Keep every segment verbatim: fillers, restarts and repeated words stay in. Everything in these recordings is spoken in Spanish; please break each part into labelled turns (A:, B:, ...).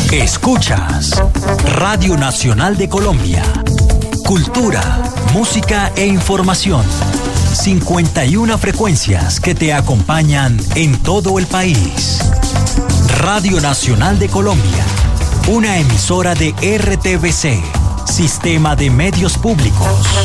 A: Escuchas Radio Nacional de Colombia. Cultura, música e información. cincuenta y una frecuencias que te acompañan en todo el país. Radio Nacional de Colombia, una emisora de R T V C, Sistema de Medios Públicos.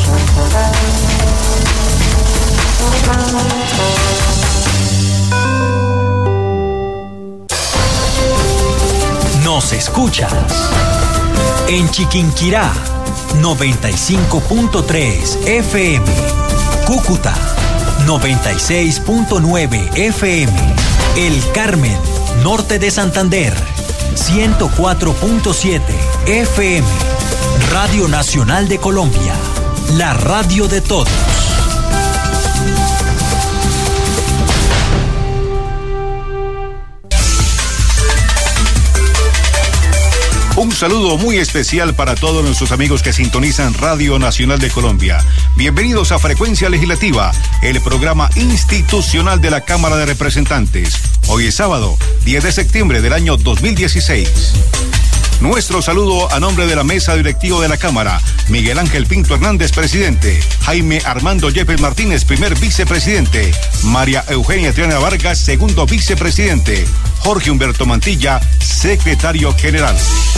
A: Nos escuchas en Chiquinquirá, noventa y cinco punto tres F M, Cúcuta, noventa y seis punto nueve F M, El Carmen, norte de Santander, ciento cuatro punto siete F M, Radio Nacional de Colombia, la radio de todos.
B: Un saludo muy especial para todos nuestros amigos que sintonizan Radio Nacional de Colombia. Bienvenidos a Frecuencia Legislativa, el programa institucional de la Cámara de Representantes. Hoy es sábado, diez de septiembre del año dos mil dieciséis. Nuestro saludo a nombre de la mesa directiva de la Cámara: Miguel Ángel Pinto Hernández, presidente; Jaime Armando Yepes Martínez, primer vicepresidente; María Eugenia Triana Vargas, segundo vicepresidente; Jorge Humberto Mantilla, secretario general.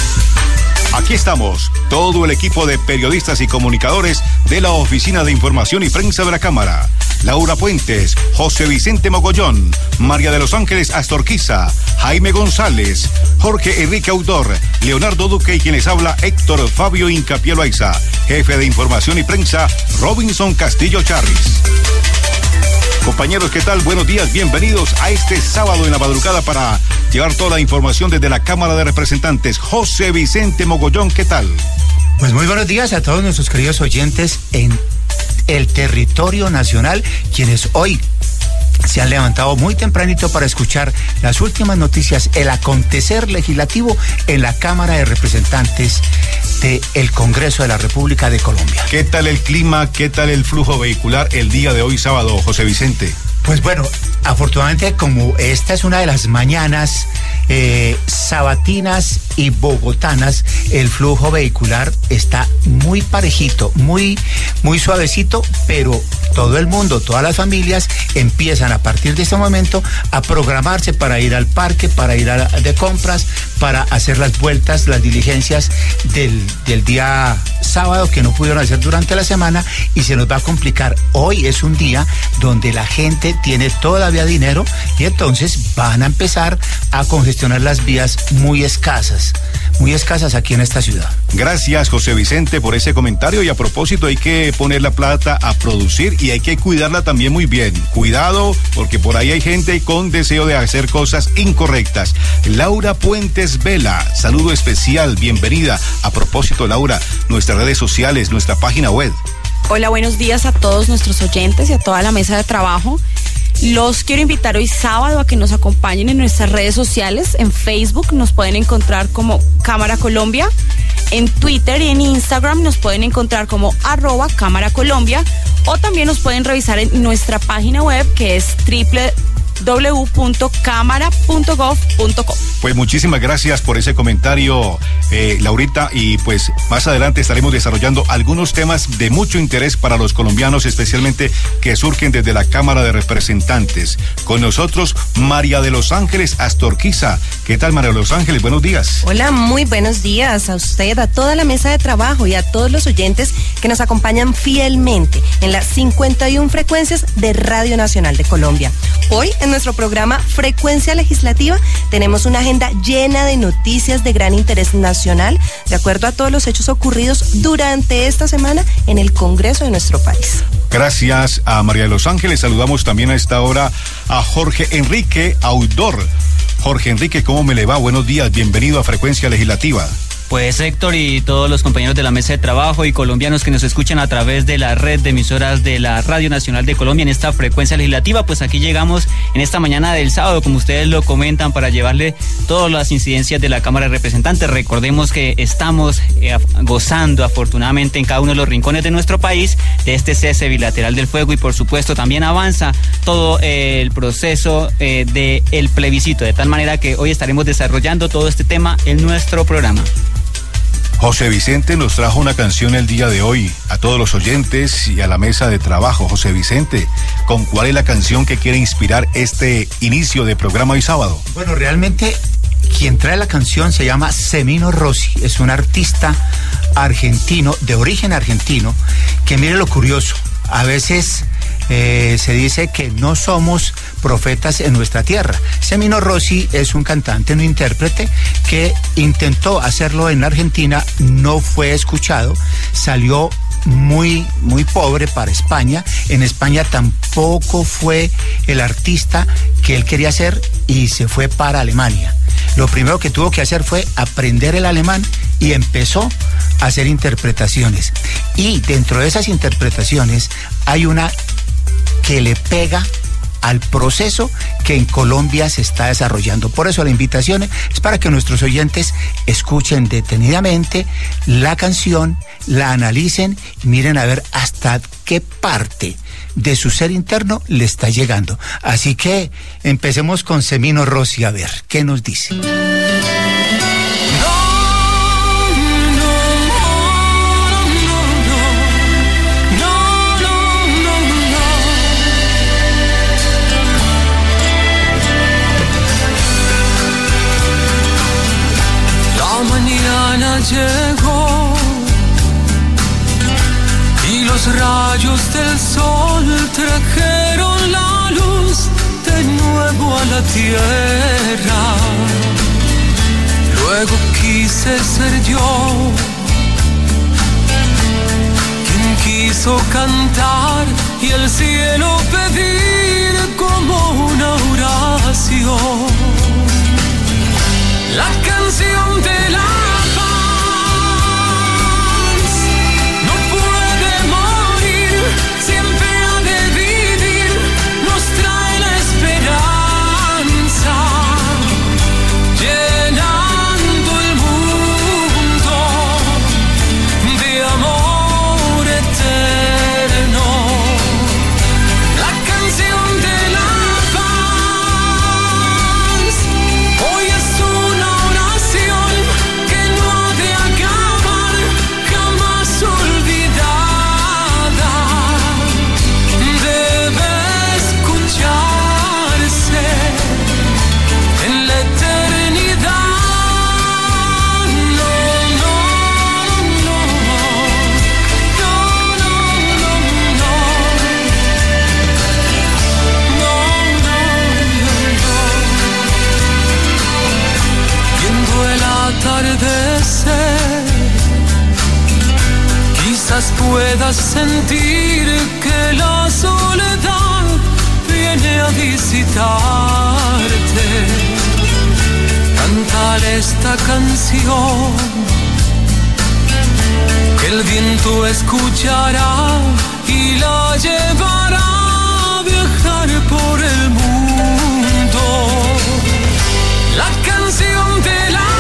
B: Aquí estamos, todo el equipo de periodistas y comunicadores de la Oficina de Información y Prensa de la Cámara. Laura Puentes, José Vicente Mogollón, María de los Ángeles Astorquiza, Jaime González, Jorge Enrique Audor, Leonardo Duque y quienes habla Héctor Fabio Incapié Loaiza. Jefe de Información y Prensa, Robinson Castillo Charris. Compañeros, ¿qué tal? Buenos días, bienvenidos a este sábado en la madrugada para llevar toda la información desde la Cámara de Representantes. José Vicente Mogollón, ¿qué tal?
C: Pues muy buenos días a todos nuestros queridos oyentes en el territorio nacional, quienes hoy se han levantado muy tempranito para escuchar las últimas noticias, el acontecer legislativo en la Cámara de Representantes del Congreso de la República de Colombia.
B: ¿Qué tal el clima? ¿Qué tal el flujo vehicular el día de hoy sábado, José Vicente?
C: Pues bueno, afortunadamente, como esta es una de las mañanas eh, sabatinas y bogotanas, el flujo vehicular está muy parejito, muy, muy suavecito, pero todo el mundo, todas las familias empiezan a partir de este momento a programarse para ir al parque, para ir a, de compras, para hacer las vueltas, las diligencias del, del día sábado que no pudieron hacer durante la semana, y se nos va a complicar. Hoy es un día donde la gente tiene todavía dinero y entonces van a empezar a congestionar las vías muy escasas, muy escasas aquí en esta ciudad.
B: Gracias, José Vicente, por ese comentario. Y a propósito, hay que poner la plata a producir y hay que cuidarla también muy bien. Cuidado, porque por ahí hay gente con deseo de hacer cosas incorrectas. Laura Puentes Vela, saludo especial, bienvenida. A propósito, Laura, nuestras redes sociales, nuestra página web.
D: Hola, buenos días a todos nuestros oyentes y a toda la mesa de trabajo. Los quiero invitar hoy sábado a que nos acompañen en nuestras redes sociales. En Facebook nos pueden encontrar como Cámara Colombia. En Twitter y en Instagram nos pueden encontrar como arroba Cámara Colombia. O también nos pueden revisar en nuestra página web, que es doble u doble u doble u punto cámara punto gov punto co.
B: Pues muchísimas gracias por ese comentario, eh, Laurita, y pues más adelante estaremos desarrollando algunos temas de mucho interés para los colombianos, especialmente que surgen desde la Cámara de Representantes. Con nosotros, María de los Ángeles Astorquiza. ¿Qué tal, María de los Ángeles? Buenos días.
E: Hola, muy buenos días a usted, a toda la mesa de trabajo y a todos los oyentes que nos acompañan fielmente en las cincuenta y una frecuencias de Radio Nacional de Colombia. Hoy, en nuestro programa Frecuencia Legislativa, tenemos una agenda llena de noticias de gran interés nacional, de acuerdo a todos los hechos ocurridos durante esta semana en el Congreso de nuestro país.
B: Gracias a María de los Ángeles. Saludamos también a esta hora a Jorge Enrique Audor. Jorge Enrique, ¿cómo me le va? Buenos días, bienvenido a Frecuencia Legislativa.
F: Pues Héctor y todos los compañeros de la mesa de trabajo y colombianos que nos escuchan a través de la red de emisoras de la Radio Nacional de Colombia en esta frecuencia legislativa, pues aquí llegamos en esta mañana del sábado, como ustedes lo comentan, para llevarle todas las incidencias de la Cámara de Representantes. Recordemos que estamos eh, gozando afortunadamente en cada uno de los rincones de nuestro país de este cese bilateral del fuego y por supuesto también avanza todo eh, el proceso eh, del plebiscito, de tal manera que hoy estaremos desarrollando todo este tema en nuestro programa.
B: José Vicente nos trajo una canción el día de hoy a todos los oyentes y a la mesa de trabajo. José Vicente, ¿con cuál es la canción que quiere inspirar este inicio de programa hoy sábado?
C: Bueno, realmente quien trae la canción se llama Semino Rossi, es un artista argentino, de origen argentino, que mire lo curioso, a veces eh, se dice que no somos profetas en nuestra tierra. Semino Rossi es un cantante, un intérprete que intentó hacerlo en Argentina, no fue escuchado, salió muy, muy pobre para España. En España tampoco fue el artista que él quería ser y se fue para Alemania. Lo primero que tuvo que hacer fue aprender el alemán y empezó a hacer interpretaciones. Y dentro de esas interpretaciones hay una que le pega al proceso que en Colombia se está desarrollando. Por eso la invitación es para que nuestros oyentes escuchen detenidamente la canción, la analicen y miren a ver hasta qué parte de su ser interno le está llegando. Así que empecemos con Semino Rossi, a ver qué nos dice.
G: Llegó y los rayos del sol trajeron la luz de nuevo a la tierra. Luego quise ser yo quien quiso cantar y el cielo pedir como una oración la canción de la puedas sentir que la soledad viene a visitarte. Cántale esta canción que el viento escuchará y la llevará a viajar por el mundo. La canción de la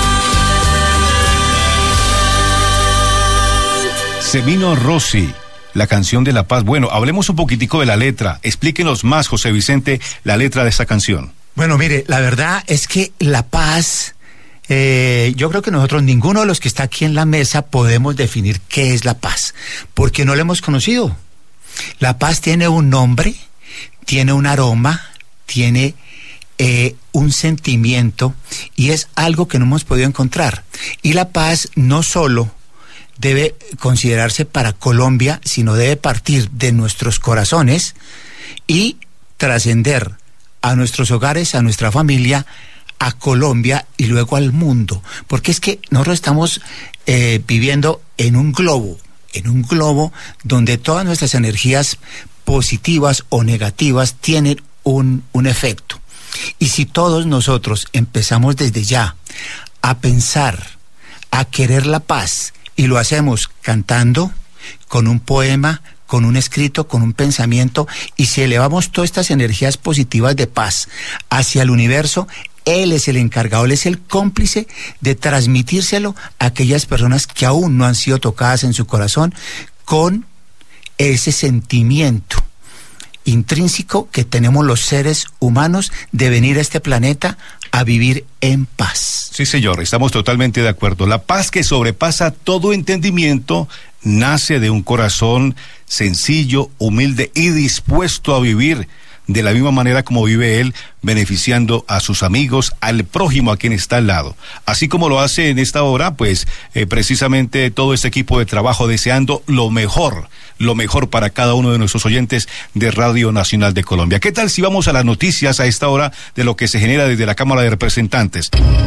B: Semino Rossi, la canción de la paz. Bueno, hablemos un poquitico de la letra. Explíquenos más, José Vicente, la letra de esta canción.
C: Bueno, mire, la verdad es que la paz, eh, yo creo que nosotros, ninguno de los que está aquí en la mesa, podemos definir qué es la paz, porque no la hemos conocido. La paz tiene un nombre, tiene un aroma, tiene eh, un sentimiento, y es algo que no hemos podido encontrar. Y la paz no solo debe considerarse para Colombia, sino debe partir de nuestros corazones y trascender a nuestros hogares, a nuestra familia, a Colombia y luego al mundo. Porque es que nosotros estamos eh, viviendo en un globo, en un globo donde todas nuestras energías positivas o negativas tienen un, un efecto. Y si todos nosotros empezamos desde ya a pensar, a querer la paz, y lo hacemos cantando, con un poema, con un escrito, con un pensamiento, y si elevamos todas estas energías positivas de paz hacia el universo, Él es el encargado, Él es el cómplice de transmitírselo a aquellas personas que aún no han sido tocadas en su corazón con ese sentimiento intrínseco que tenemos los seres humanos de venir a este planeta a vivir en paz.
B: Sí, señor, estamos totalmente de acuerdo. La paz que sobrepasa todo entendimiento nace de un corazón sencillo, humilde y dispuesto a vivir de la misma manera como vive él, beneficiando a sus amigos, al prójimo, a quien está al lado. Así como lo hace en esta hora, pues eh, precisamente todo este equipo de trabajo deseando lo mejor, lo mejor para cada uno de nuestros oyentes de Radio Nacional de Colombia. ¿Qué tal si vamos a las noticias a esta hora de lo que se genera desde la Cámara de Representantes?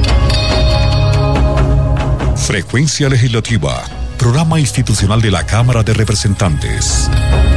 H: Frecuencia Legislativa, programa institucional de la Cámara de Representantes.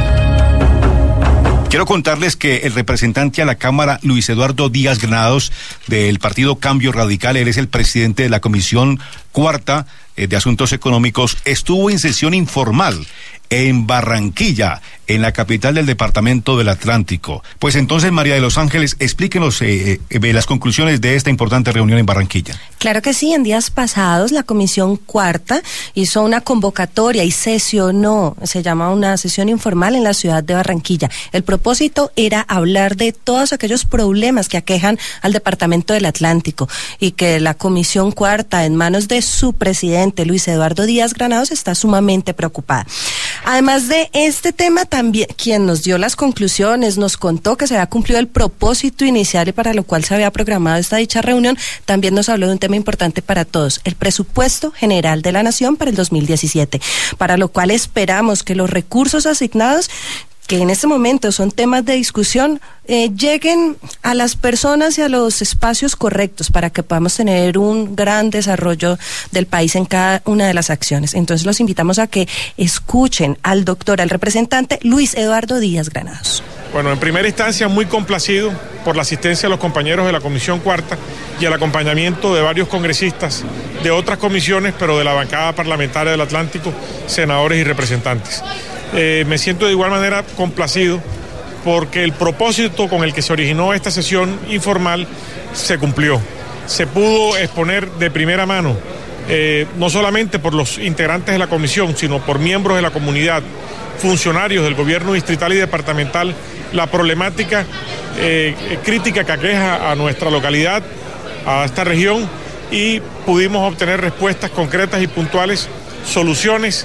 B: Quiero contarles que el representante a la Cámara, Luis Eduardo Díaz Granados, del Partido Cambio Radical, él es el presidente de la Comisión Cuarta eh, de Asuntos Económicos, estuvo en sesión informal en Barranquilla, en la capital del Departamento del Atlántico. Pues entonces, María de los Ángeles, explíquenos eh, eh, las conclusiones de esta importante reunión en Barranquilla.
E: Claro que sí, en días pasados la Comisión Cuarta hizo una convocatoria y sesionó, se llama una sesión informal en la ciudad de Barranquilla. El propósito era hablar de todos aquellos problemas que aquejan al Departamento del Atlántico y que la Comisión Cuarta, en manos de su presidente, Luis Eduardo Díaz Granados, está sumamente preocupada. Además de este tema, también quien nos dio las conclusiones, nos contó que se había cumplido el propósito inicial y para lo cual se había programado esta dicha reunión, también nos habló de un tema importante para todos, el presupuesto general de la Nación para el dos mil diecisiete, para lo cual esperamos que los recursos asignados, que en este momento son temas de discusión, eh, lleguen a las personas y a los espacios correctos para que podamos tener un gran desarrollo del país en cada una de las acciones. Entonces los invitamos a que escuchen al doctor, al representante Luis Eduardo Díaz Granados.
I: Bueno, en primera instancia muy complacido por la asistencia de los compañeros de la Comisión Cuarta y el acompañamiento de varios congresistas de otras comisiones, pero de la bancada parlamentaria del Atlántico, senadores y representantes. Eh, me siento de igual manera complacido porque el propósito con el que se originó esta sesión informal se cumplió. Se pudo exponer de primera mano, eh, no solamente por los integrantes de la comisión, sino por miembros de la comunidad, funcionarios del gobierno distrital y departamental, la problemática eh, crítica que aqueja a nuestra localidad, a esta región, y pudimos obtener respuestas concretas y puntuales, soluciones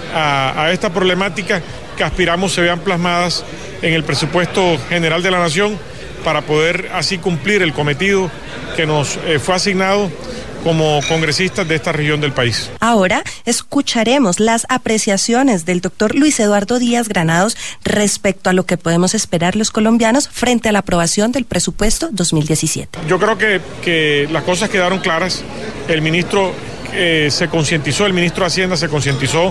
I: A, a esta problemática que aspiramos se vean plasmadas en el presupuesto general de la Nación para poder así cumplir el cometido que nos eh, fue asignado como congresistas de esta región del país.
E: Ahora escucharemos las apreciaciones del doctor Luis Eduardo Díaz Granados respecto a lo que podemos esperar los colombianos frente a la aprobación del presupuesto dos mil diecisiete.
I: Yo creo que, que las cosas quedaron claras. El ministro eh, se concientizó, el ministro de Hacienda se concientizó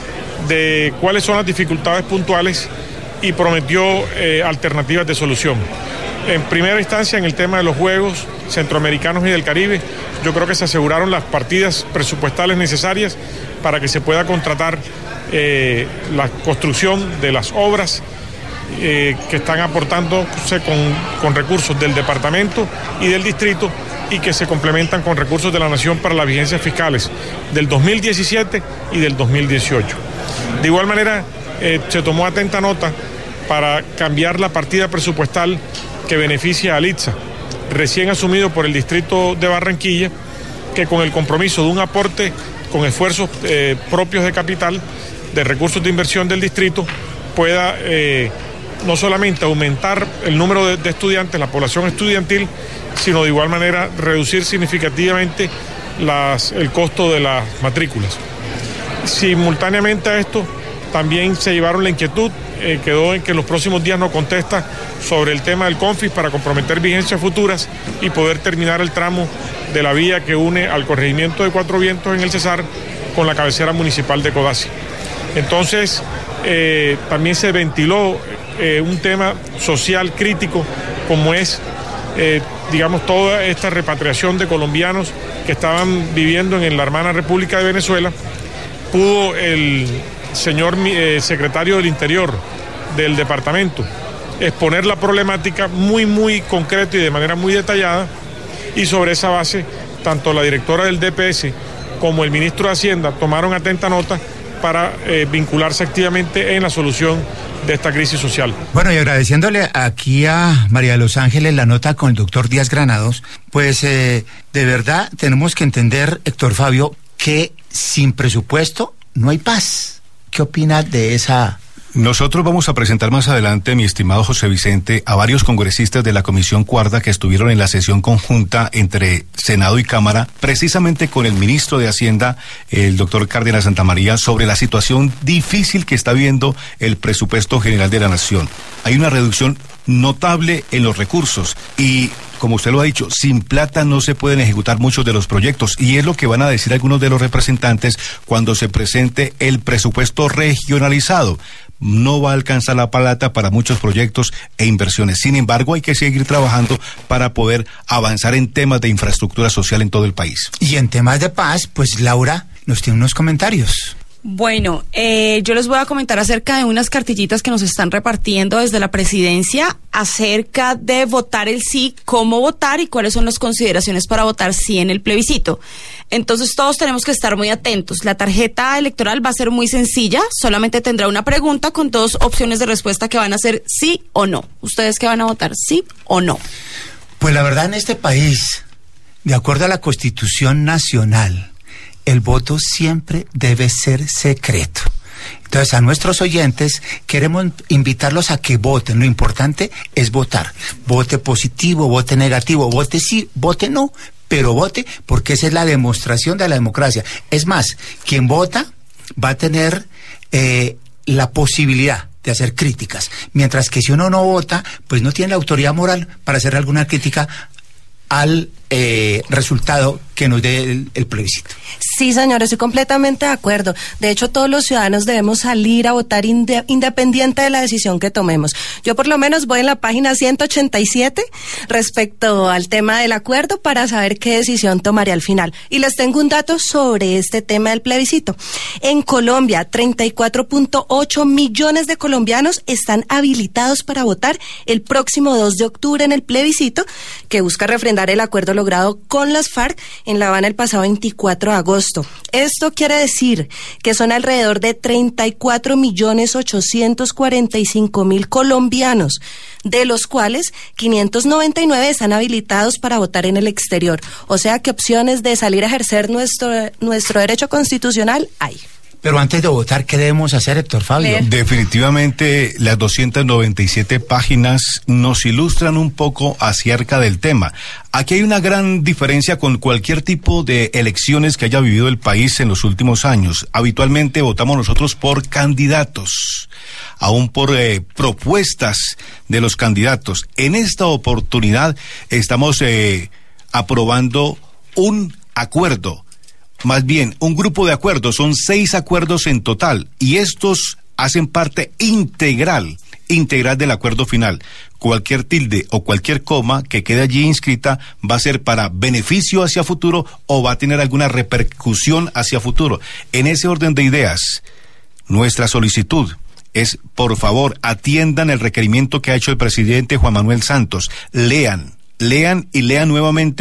I: de cuáles son las dificultades puntuales y prometió eh, alternativas de solución. En primera instancia, en el tema de los Juegos Centroamericanos y del Caribe, yo creo que se aseguraron las partidas presupuestales necesarias para que se pueda contratar eh, la construcción de las obras eh, que están aportándose con, con recursos del departamento y del distrito y que se complementan con recursos de la Nación para las vigencias fiscales del dos mil diecisiete y del dos mil dieciocho. De igual manera, eh, se tomó atenta nota para cambiar la partida presupuestal que beneficia al I T S A, recién asumido por el distrito de Barranquilla, que con el compromiso de un aporte con esfuerzos eh, propios de capital, de recursos de inversión del distrito, pueda eh, no solamente aumentar el número de, de estudiantes, la población estudiantil, sino de igual manera reducir significativamente las, el costo de las matrículas. Simultáneamente a esto, también se llevaron la inquietud, eh, quedó en que en los próximos días nos contesta sobre el tema del CONFIS para comprometer vigencias futuras y poder terminar el tramo de la vía que une al corregimiento de Cuatro Vientos en el Cesar con la cabecera municipal de Codazzi. Entonces, eh, también se ventiló eh, un tema social crítico como es, eh, digamos, toda esta repatriación de colombianos que estaban viviendo en la hermana República de Venezuela. Pudo el señor eh, secretario del Interior del departamento exponer la problemática muy, muy concreta y de manera muy detallada, y sobre esa base, tanto la directora del D P S como el ministro de Hacienda tomaron atenta nota para eh, vincularse activamente en la solución de esta crisis social.
C: Bueno, y agradeciéndole aquí a María de los Ángeles la nota con el doctor Díaz Granados, pues eh, de verdad tenemos que entender, Héctor Fabio, que sin presupuesto no hay paz. ¿Qué opina de esa?
B: Nosotros vamos a presentar más adelante, mi estimado José Vicente, a varios congresistas de la Comisión Cuarta que estuvieron en la sesión conjunta entre Senado y Cámara, precisamente con el ministro de Hacienda, el doctor Cárdenas Santamaría, sobre la situación difícil que está viendo el presupuesto general de la Nación. Hay una reducción notable en los recursos y, como usted lo ha dicho, sin plata no se pueden ejecutar muchos de los proyectos, y es lo que van a decir algunos de los representantes cuando se presente el presupuesto regionalizado. No va a alcanzar la plata para muchos proyectos e inversiones. Sin embargo, hay que seguir trabajando para poder avanzar en temas de infraestructura social en todo el país.
C: Y en temas de paz, pues Laura nos tiene unos comentarios.
D: Bueno, eh, yo les voy a comentar acerca de unas cartillitas que nos están repartiendo desde la presidencia acerca de votar el sí, cómo votar y cuáles son las consideraciones para votar sí en el plebiscito. Entonces todos tenemos que estar muy atentos. La tarjeta electoral va a ser muy sencilla, solamente tendrá una pregunta con dos opciones de respuesta que van a ser sí o no. ¿Ustedes qué van a votar, sí o no?
C: Pues la verdad, en este país, de acuerdo a la Constitución Nacional, el voto siempre debe ser secreto. Entonces, a nuestros oyentes queremos invitarlos a que voten. Lo importante es votar. Vote positivo, vote negativo, vote sí, vote no, pero vote, porque esa es la demostración de la democracia. Es más, quien vota va a tener eh, la posibilidad de hacer críticas, mientras que si uno no vota, pues no tiene la autoridad moral para hacer alguna crítica al eh, resultado que nos dé el, el plebiscito.
E: Sí, señor, estoy completamente de acuerdo. De hecho, todos los ciudadanos debemos salir a votar inde- independiente de la decisión que tomemos. Yo por lo menos voy en la página ciento ochenta y siete respecto al tema del acuerdo para saber qué decisión tomaré al final. Y les tengo un dato sobre este tema del plebiscito. En Colombia, treinta y cuatro punto ocho millones de colombianos están habilitados para votar el próximo dos de octubre en el plebiscito, que busca refrendar el acuerdo logrado con las FARC en La Habana el pasado veinticuatro de agosto. Esto quiere decir que son alrededor de treinta y cuatro millones ochocientos cuarenta y cinco mil colombianos, de los cuales quinientos noventa y nueve están habilitados para votar en el exterior. O sea que opciones de salir a ejercer nuestro, nuestro derecho constitucional hay.
C: Pero antes de votar, ¿qué debemos hacer, Héctor Fabio?
E: Leer.
B: Definitivamente, las doscientas noventa y siete páginas nos ilustran un poco acerca del tema. Aquí hay una gran diferencia con cualquier tipo de elecciones que haya vivido el país en los últimos años. Habitualmente votamos nosotros por candidatos, aún por eh, propuestas de los candidatos. En esta oportunidad estamos eh, aprobando un acuerdo. Más bien, un grupo de acuerdos, son seis acuerdos en total, y estos hacen parte integral, integral del acuerdo final. Cualquier tilde o cualquier coma que quede allí inscrita va a ser para beneficio hacia futuro o va a tener alguna repercusión hacia futuro. En ese orden de ideas, nuestra solicitud es, por favor, atiendan el requerimiento que ha hecho el presidente Juan Manuel Santos. Lean, lean y lean nuevamente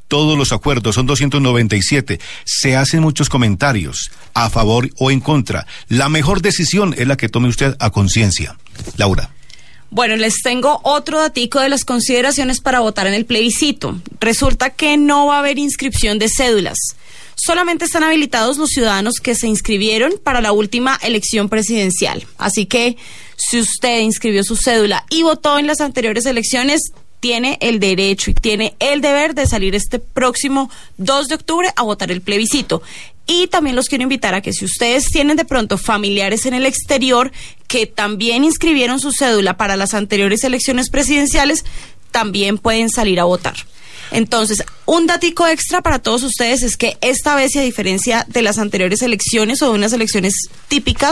B: todos los acuerdos, son doscientos noventa y siete. Se hacen muchos comentarios a favor o en contra. La mejor decisión es la que tome usted a conciencia. Laura.
D: Bueno, les tengo otro datico de las consideraciones para votar en el plebiscito. Resulta que no va a haber inscripción de cédulas. Solamente están habilitados los ciudadanos que se inscribieron para la última elección presidencial. Así que si usted inscribió su cédula y votó en las anteriores elecciones, tiene el derecho y tiene el deber de salir este próximo dos de octubre a votar el plebiscito. Y también los quiero invitar a que si ustedes tienen de pronto familiares en el exterior que también inscribieron su cédula para las anteriores elecciones presidenciales, también pueden salir a votar. Entonces, un datico extra para todos ustedes es que esta vez, y a diferencia de las anteriores elecciones o de unas elecciones típicas,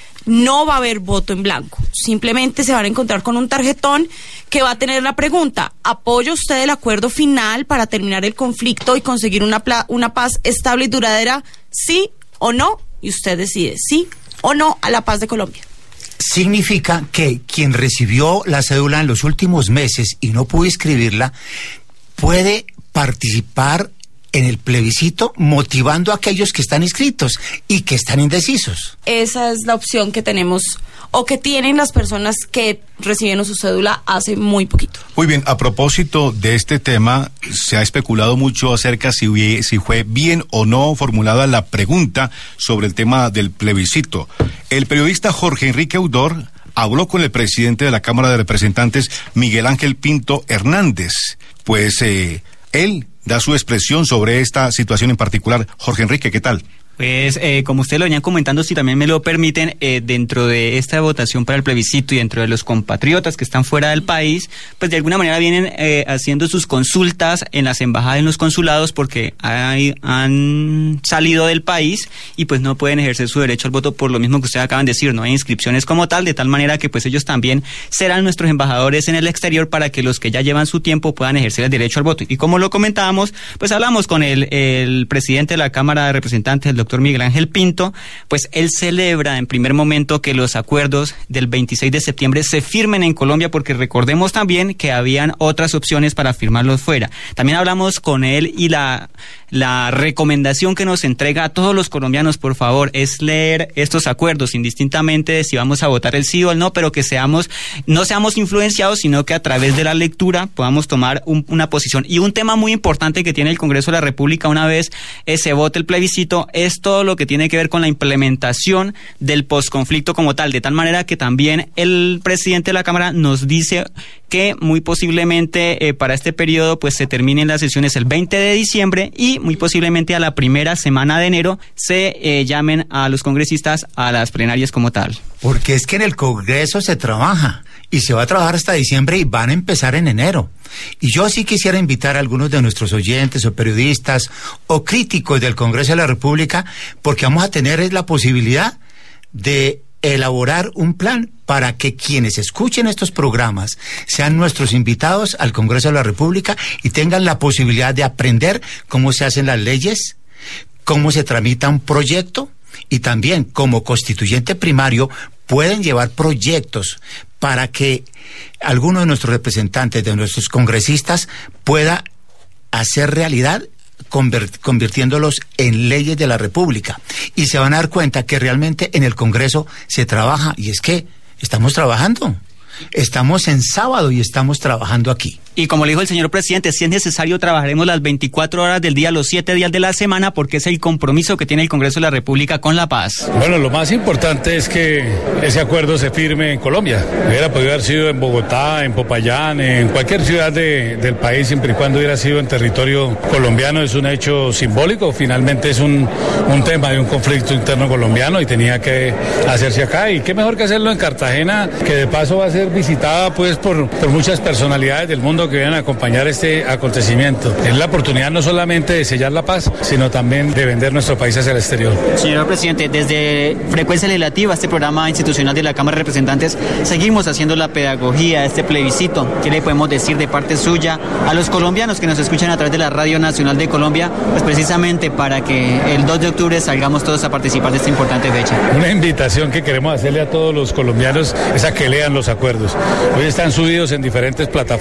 D: no va a haber voto en blanco. Simplemente se van a encontrar con un tarjetón que va a tener la pregunta: ¿apoya usted el acuerdo final para terminar el conflicto y conseguir una, pla- una paz estable y duradera? ¿Sí o no? Y usted decide sí o no a la paz de Colombia.
C: Significa que quien recibió la cédula en los últimos meses y no pudo inscribirla puede participar en el plebiscito, motivando a aquellos que están inscritos y que están indecisos.
D: Esa es la opción que tenemos o que tienen las personas que recibieron su cédula hace muy poquito.
B: Muy bien, a propósito de este tema, se ha especulado mucho acerca si, hubie, si fue bien o no formulada la pregunta sobre el tema del plebiscito. El periodista Jorge Enrique Audor habló con el presidente de la Cámara de Representantes, Miguel Ángel Pinto Hernández. Pues eh, él da su expresión sobre esta situación en particular. Jorge Enrique, ¿qué tal?
F: Pues, eh, como ustedes lo venían comentando, si también me lo permiten, eh, dentro de esta votación para el plebiscito y dentro de los compatriotas que están fuera del país, pues de alguna manera vienen eh, haciendo sus consultas en las embajadas, en los consulados, porque hay, han salido del país y pues no pueden ejercer su derecho al voto por lo mismo que ustedes acaban de decir, no hay inscripciones como tal, de tal manera que pues ellos también serán nuestros embajadores en el exterior para que los que ya llevan su tiempo puedan ejercer el derecho al voto. Y como lo comentábamos, pues hablamos con el, el presidente de la Cámara de Representantes, el doctor Miguel Ángel Pinto, pues él celebra en primer momento que los acuerdos del veintiséis de septiembre se firmen en Colombia, porque recordemos también que habían otras opciones para firmarlos fuera. También hablamos con él y la, la recomendación que nos entrega a todos los colombianos, por favor, es leer estos acuerdos indistintamente de si vamos a votar el sí o el no, pero que seamos, no seamos influenciados, sino que a través de la lectura podamos tomar un, una posición. Y un tema muy importante que tiene el Congreso de la República una vez eh, se vote el plebiscito es todo lo que tiene que ver con la implementación del posconflicto como tal, de tal manera que también el presidente de la Cámara nos dice que muy posiblemente eh, para este periodo pues se terminen las sesiones el veinte de diciembre y muy posiblemente a la primera semana de enero se eh, llamen a los congresistas a las plenarias como tal.
C: Porque es que en el Congreso se trabaja y se va a trabajar hasta diciembre y van a empezar en enero. Y yo sí quisiera invitar a algunos de nuestros oyentes o periodistas o críticos del Congreso de la República, porque vamos a tener la posibilidad de elaborar un plan para que quienes escuchen estos programas sean nuestros invitados al Congreso de la República y tengan la posibilidad de aprender cómo se hacen las leyes, cómo se tramita un proyecto, y también como constituyente primario pueden llevar proyectos para que alguno de nuestros representantes, de nuestros congresistas, pueda hacer realidad convirt- convirtiéndolos en leyes de la República. Y se van a dar cuenta que realmente en el Congreso se trabaja, y es que estamos trabajando. Estamos en sábado y estamos trabajando aquí.
F: Y como le dijo el señor presidente, si es necesario trabajaremos las veinticuatro horas del día, los siete días de la semana, porque es el compromiso que tiene el Congreso de la República con la paz.
J: Bueno, lo más importante es que ese acuerdo se firme en Colombia. Hubiera podido haber sido en Bogotá, en Popayán, en cualquier ciudad de, del país, siempre y cuando hubiera sido en territorio colombiano. Es un hecho simbólico, finalmente es un, un tema de un conflicto interno colombiano y tenía que hacerse acá. Y qué mejor que hacerlo en Cartagena, que de paso va a ser visitada pues por, por muchas personalidades del mundo que vienen a acompañar este acontecimiento. Es la oportunidad no solamente de sellar la paz, sino también de vender nuestro país hacia el exterior.
F: Señor presidente, desde Frecuencia Legislativa, este programa institucional de la Cámara de Representantes, seguimos haciendo la pedagogía, este plebiscito. ¿Qué le podemos decir de parte suya a los colombianos que nos escuchan a través de la Radio Nacional de Colombia? Pues precisamente para que el dos de octubre salgamos todos a participar de esta importante fecha.
J: Una invitación que queremos hacerle a todos los colombianos es a que lean los acuerdos. Hoy están subidos en diferentes plataformas,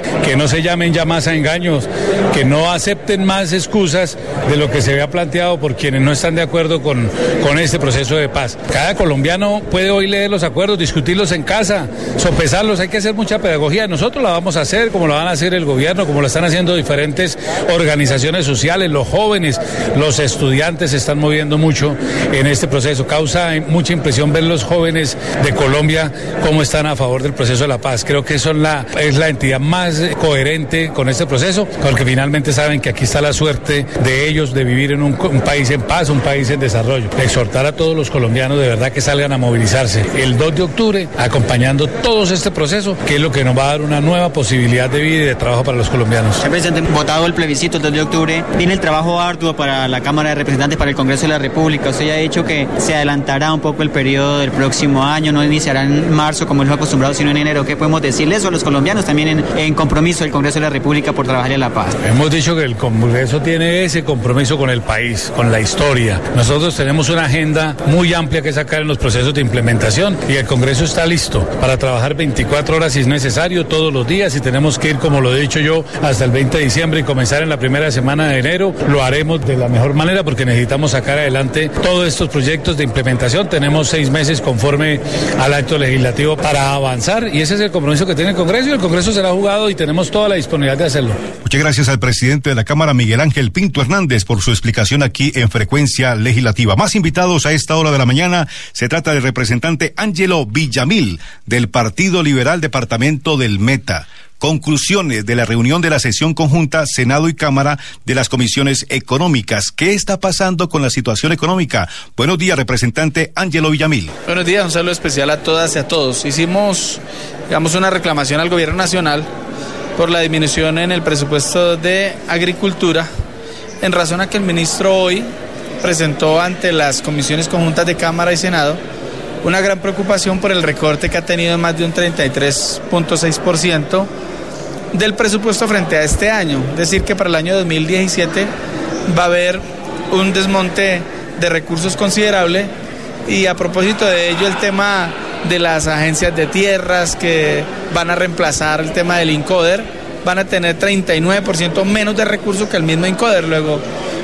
J: que no se llamen ya más a engaños, que no acepten más excusas de lo que se había planteado por quienes no están de acuerdo con, con este proceso de paz. Cada colombiano puede hoy leer los acuerdos, discutirlos en casa, sopesarlos, hay que hacer mucha pedagogía. Nosotros la vamos a hacer como la van a hacer el gobierno, como lo están haciendo diferentes organizaciones sociales, los jóvenes, los estudiantes se están moviendo mucho en este proceso. Causa mucha impresión ver los jóvenes de Colombia cómo están a favor del proceso de la paz. Creo que son la, es la entidad más coherente con este proceso, porque finalmente saben que aquí está la suerte de ellos de vivir en un, un país en paz, un país en desarrollo. Exhortar a todos los colombianos de verdad que salgan a movilizarse el dos de octubre, acompañando todo este proceso, que es lo que nos va a dar una nueva posibilidad de vida y de trabajo para los colombianos.
F: Señor presidente, votado el plebiscito el dos de octubre, viene el trabajo arduo para la Cámara de Representantes, para el Congreso de la República. Usted ya ha dicho que se adelantará un poco el periodo del próximo año, no iniciará en marzo como es lo acostumbrado, sino en enero. ¿Qué podemos decirle eso a los colombianos también en, en compromiso del Congreso de la República por trabajar en la paz?
J: Hemos dicho que el Congreso tiene ese compromiso con el país, con la historia. Nosotros tenemos una agenda muy amplia que sacar en los procesos de implementación y el Congreso está listo para trabajar veinticuatro horas si es necesario, todos los días. Si tenemos que ir, como lo he dicho yo, hasta el veinte de diciembre y comenzar en la primera semana de enero, lo haremos de la mejor manera porque necesitamos sacar adelante todos estos proyectos de implementación. Tenemos seis meses conforme al acto legislativo para avanzar y ese es el compromiso que tiene el Congreso y el Congreso será jugado y tenemos toda la disponibilidad de hacerlo.
B: Muchas gracias al presidente de la Cámara, Miguel Ángel Pinto Hernández, por su explicación aquí en Frecuencia Legislativa. Más invitados a esta hora de la mañana, se trata del representante Ángelo Villamil, del Partido Liberal Departamento del Meta. Conclusiones de la reunión de la sesión conjunta Senado y Cámara de las comisiones económicas. ¿Qué está pasando con la situación económica? Buenos días, representante Ángelo Villamil.
K: Buenos días, un saludo especial a todas y a todos. Hicimos, digamos, una reclamación al gobierno nacional por la disminución en el presupuesto de agricultura, en razón a que el ministro hoy presentó ante las comisiones conjuntas de Cámara y Senado una gran preocupación por el recorte que ha tenido en más de un treinta y tres punto seis por ciento del presupuesto frente a este año. Es decir, que para el año dos mil diecisiete va a haber un desmonte de recursos considerable y a propósito de ello el tema de las agencias de tierras que van a reemplazar el tema del INCODER van a tener treinta y nueve por ciento menos de recursos que el mismo INCODER. Luego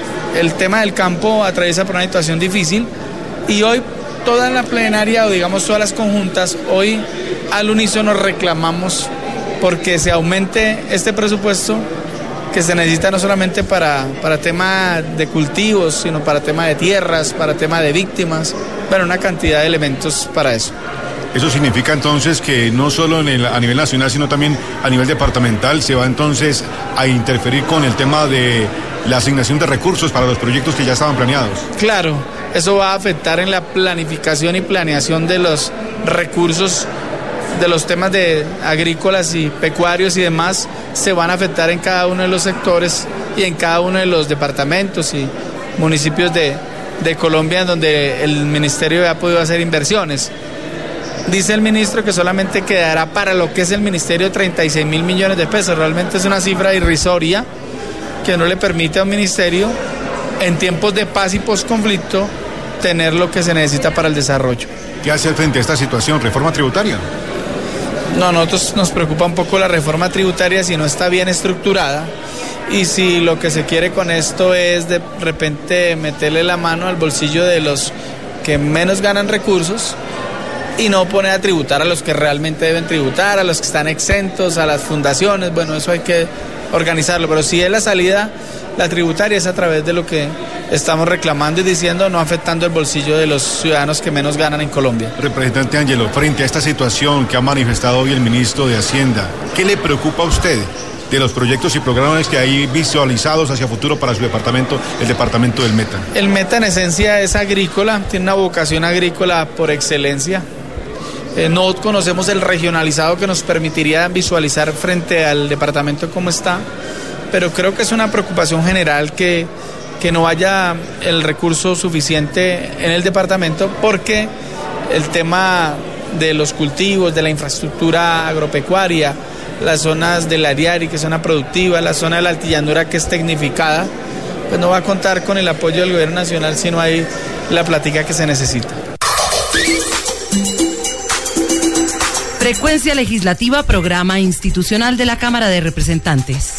K: el tema del campo atraviesa por una situación difícil y hoy toda la plenaria o digamos todas las conjuntas hoy al unísono reclamamos porque se aumente este presupuesto que se necesita no solamente para, para tema de cultivos, sino para tema de tierras, para tema de víctimas, bueno, una cantidad de elementos para eso.
B: Eso significa entonces que no solo en el, a nivel nacional, sino también a nivel departamental se va entonces a interferir con el tema de la asignación de recursos para los proyectos que ya estaban planeados.
K: Claro, eso va a afectar en la planificación y planeación de los recursos, de los temas de agrícolas y pecuarios y demás, se van a afectar en cada uno de los sectores y en cada uno de los departamentos y municipios de, de Colombia en donde el ministerio ya ha podido hacer inversiones. Dice el ministro que solamente quedará para lo que es el ministerio treinta y seis mil millones de pesos. Realmente es una cifra irrisoria que no le permite a un ministerio en tiempos de paz y posconflicto tener lo que se necesita para el desarrollo.
B: ¿Qué hace frente a esta situación? ¿Reforma tributaria?
K: No, a nosotros nos preocupa un poco la reforma tributaria si no está bien estructurada y si lo que se quiere con esto es de repente meterle la mano al bolsillo de los que menos ganan recursos y no poner a tributar a los que realmente deben tributar, a los que están exentos, a las fundaciones. Bueno, eso hay que organizarlo, pero si es la salida, la tributaria es a través de lo que estamos reclamando y diciendo, no afectando el bolsillo de los ciudadanos que menos ganan en Colombia.
B: Representante Ángelo, frente a esta situación que ha manifestado hoy el ministro de Hacienda, ¿qué le preocupa a usted de los proyectos y programas que hay visualizados hacia futuro para su departamento, el departamento del Meta?
K: El Meta en esencia es agrícola, tiene una vocación agrícola por excelencia. Eh, no conocemos el regionalizado que nos permitiría visualizar frente al departamento cómo está, pero creo que es una preocupación general que, que no haya el recurso suficiente en el departamento porque el tema de los cultivos, de la infraestructura agropecuaria, las zonas del Ariari, que es zona productiva, la zona de la altillanura que es tecnificada, pues no va a contar con el apoyo del gobierno nacional si no hay la plática que se necesita.
L: Frecuencia Legislativa, programa institucional de la Cámara de Representantes.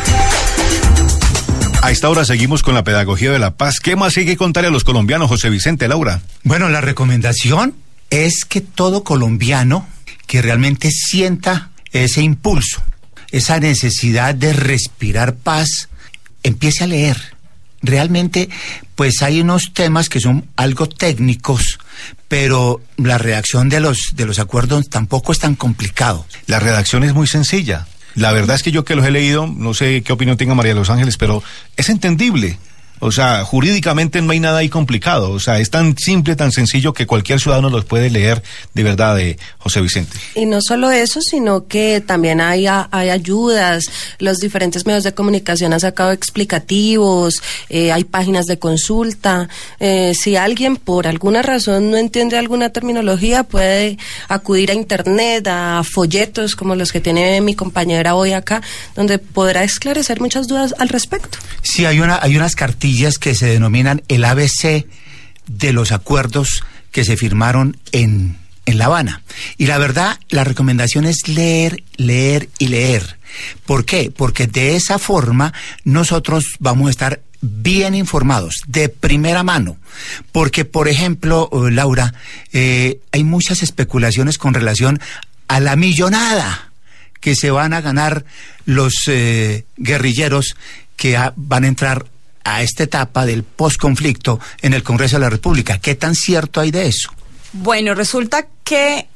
B: A esta hora seguimos con la pedagogía de la paz. ¿Qué más hay que contarle a los colombianos, José Vicente, Laura?
C: Bueno, la recomendación es que todo colombiano que realmente sienta ese impulso, esa necesidad de respirar paz, empiece a leer. Realmente, pues hay unos temas que son algo técnicos, pero la redacción de los, de los acuerdos tampoco es tan complicado.
B: La redacción es muy sencilla. La verdad es que yo que los he leído, no sé qué opinión tenga María de los Ángeles, pero es entendible. O sea, jurídicamente no hay nada ahí complicado. O sea, es tan simple, tan sencillo que cualquier ciudadano los puede leer de verdad, de José Vicente.
E: Y no solo eso, sino que también hay, hay ayudas. Los diferentes medios de comunicación han sacado explicativos, eh, hay páginas de consulta. Eh, si alguien por alguna razón no entiende alguna terminología, puede acudir a internet, a folletos como los que tiene mi compañera hoy acá, donde podrá esclarecer muchas dudas al respecto.
C: Sí, hay una, hay unas cartillas que se denominan el A B C de los acuerdos que se firmaron en, en La Habana. Y la verdad, la recomendación es leer, leer y leer. ¿Por qué? Porque de esa forma nosotros vamos a estar bien informados, de primera mano. Porque, por ejemplo, Laura, eh, hay muchas especulaciones con relación a la millonada que se van a ganar los eh, guerrilleros que a, van a entrar a esta etapa del posconflicto en el Congreso de la República. ¿Qué tan cierto hay de eso?
D: Bueno, resulta que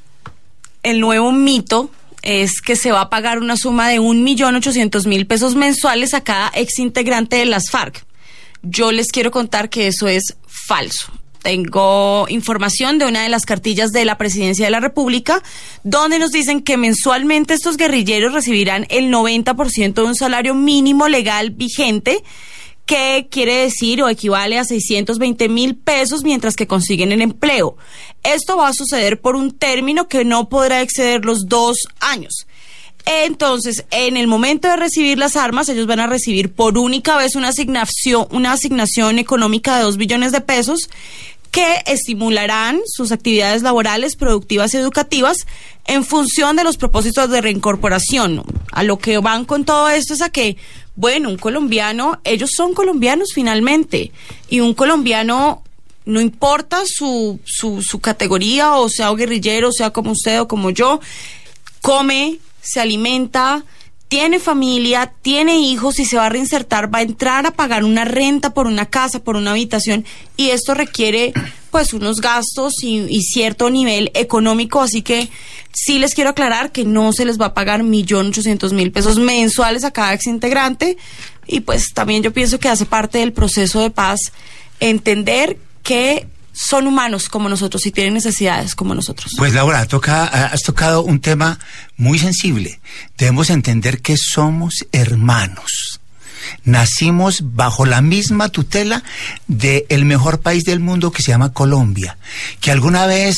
D: el nuevo mito es que se va a pagar una suma de un millón ochocientos mil pesos mensuales a cada exintegrante de las FARC. Yo les quiero contar que eso es falso. Tengo información de una de las cartillas de la Presidencia de la República, donde nos dicen que mensualmente estos guerrilleros recibirán el noventa por ciento de un salario mínimo legal vigente, que quiere decir o equivale a seiscientos veinte mil pesos mientras que consiguen el empleo. Esto va a suceder por un término que no podrá exceder los dos años. Entonces, en el momento de recibir las armas, ellos van a recibir por única vez una asignación, una asignación económica de dos billones de pesos que estimularán sus actividades laborales, productivas y educativas en función de los propósitos de reincorporación. A lo que van con todo esto es a que, bueno, un colombiano, ellos son colombianos finalmente, y un colombiano, no importa su, su, su categoría, o sea, o guerrillero, sea como usted o como yo, come, se alimenta, tiene familia, tiene hijos y se va a reinsertar, va a entrar a pagar una renta por una casa, por una habitación, y esto requiere pues unos gastos y, y cierto nivel económico, así que sí les quiero aclarar que no se les va a pagar millón ochocientos mil pesos mensuales a cada exintegrante, y pues también yo pienso que hace parte del proceso de paz entender que son humanos como nosotros y tienen necesidades como nosotros.
C: Pues Laura, toca, has tocado un tema muy sensible. Debemos entender que somos hermanos. Nacimos bajo la misma tutela del mejor país del mundo que se llama Colombia, que alguna vez,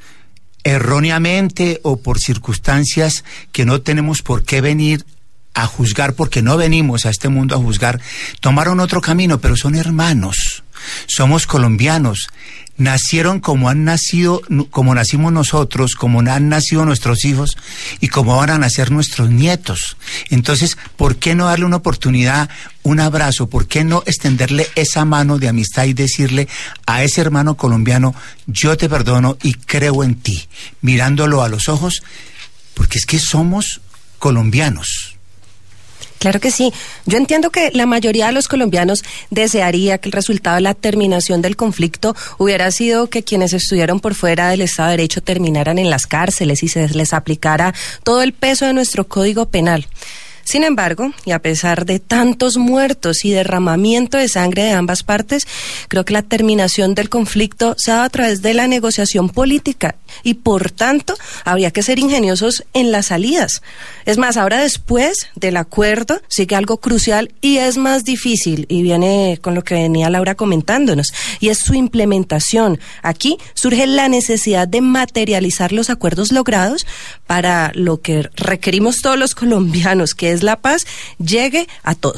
C: erróneamente o por circunstancias que no tenemos por qué venir a juzgar, porque no venimos a este mundo a juzgar, tomaron otro camino, pero son hermanos. Somos colombianos, nacieron como han nacido, como nacimos nosotros, como han nacido nuestros hijos y como van a nacer nuestros nietos. Entonces, ¿por qué no darle una oportunidad, un abrazo? ¿Por qué no extenderle esa mano de amistad y decirle a ese hermano colombiano, yo te perdono y creo en ti, mirándolo a los ojos? Porque es que somos colombianos.
E: Claro que sí. Yo entiendo que la mayoría de los colombianos desearía que el resultado de la terminación del conflicto hubiera sido que quienes estuvieron por fuera del Estado de Derecho terminaran en las cárceles y se les aplicara todo el peso de nuestro Código Penal. Sin embargo, y a pesar de tantos muertos y derramamiento de sangre de ambas partes, creo que la terminación del conflicto se ha dado a través de la negociación política y, por tanto, habría que ser ingeniosos en las salidas. Es más, ahora después del acuerdo sigue algo crucial y es más difícil, y viene con lo que venía Laura comentándonos, y es su implementación. Aquí surge la necesidad de materializar los acuerdos logrados para lo que requerimos todos los colombianos, que es la paz, llegue a todos.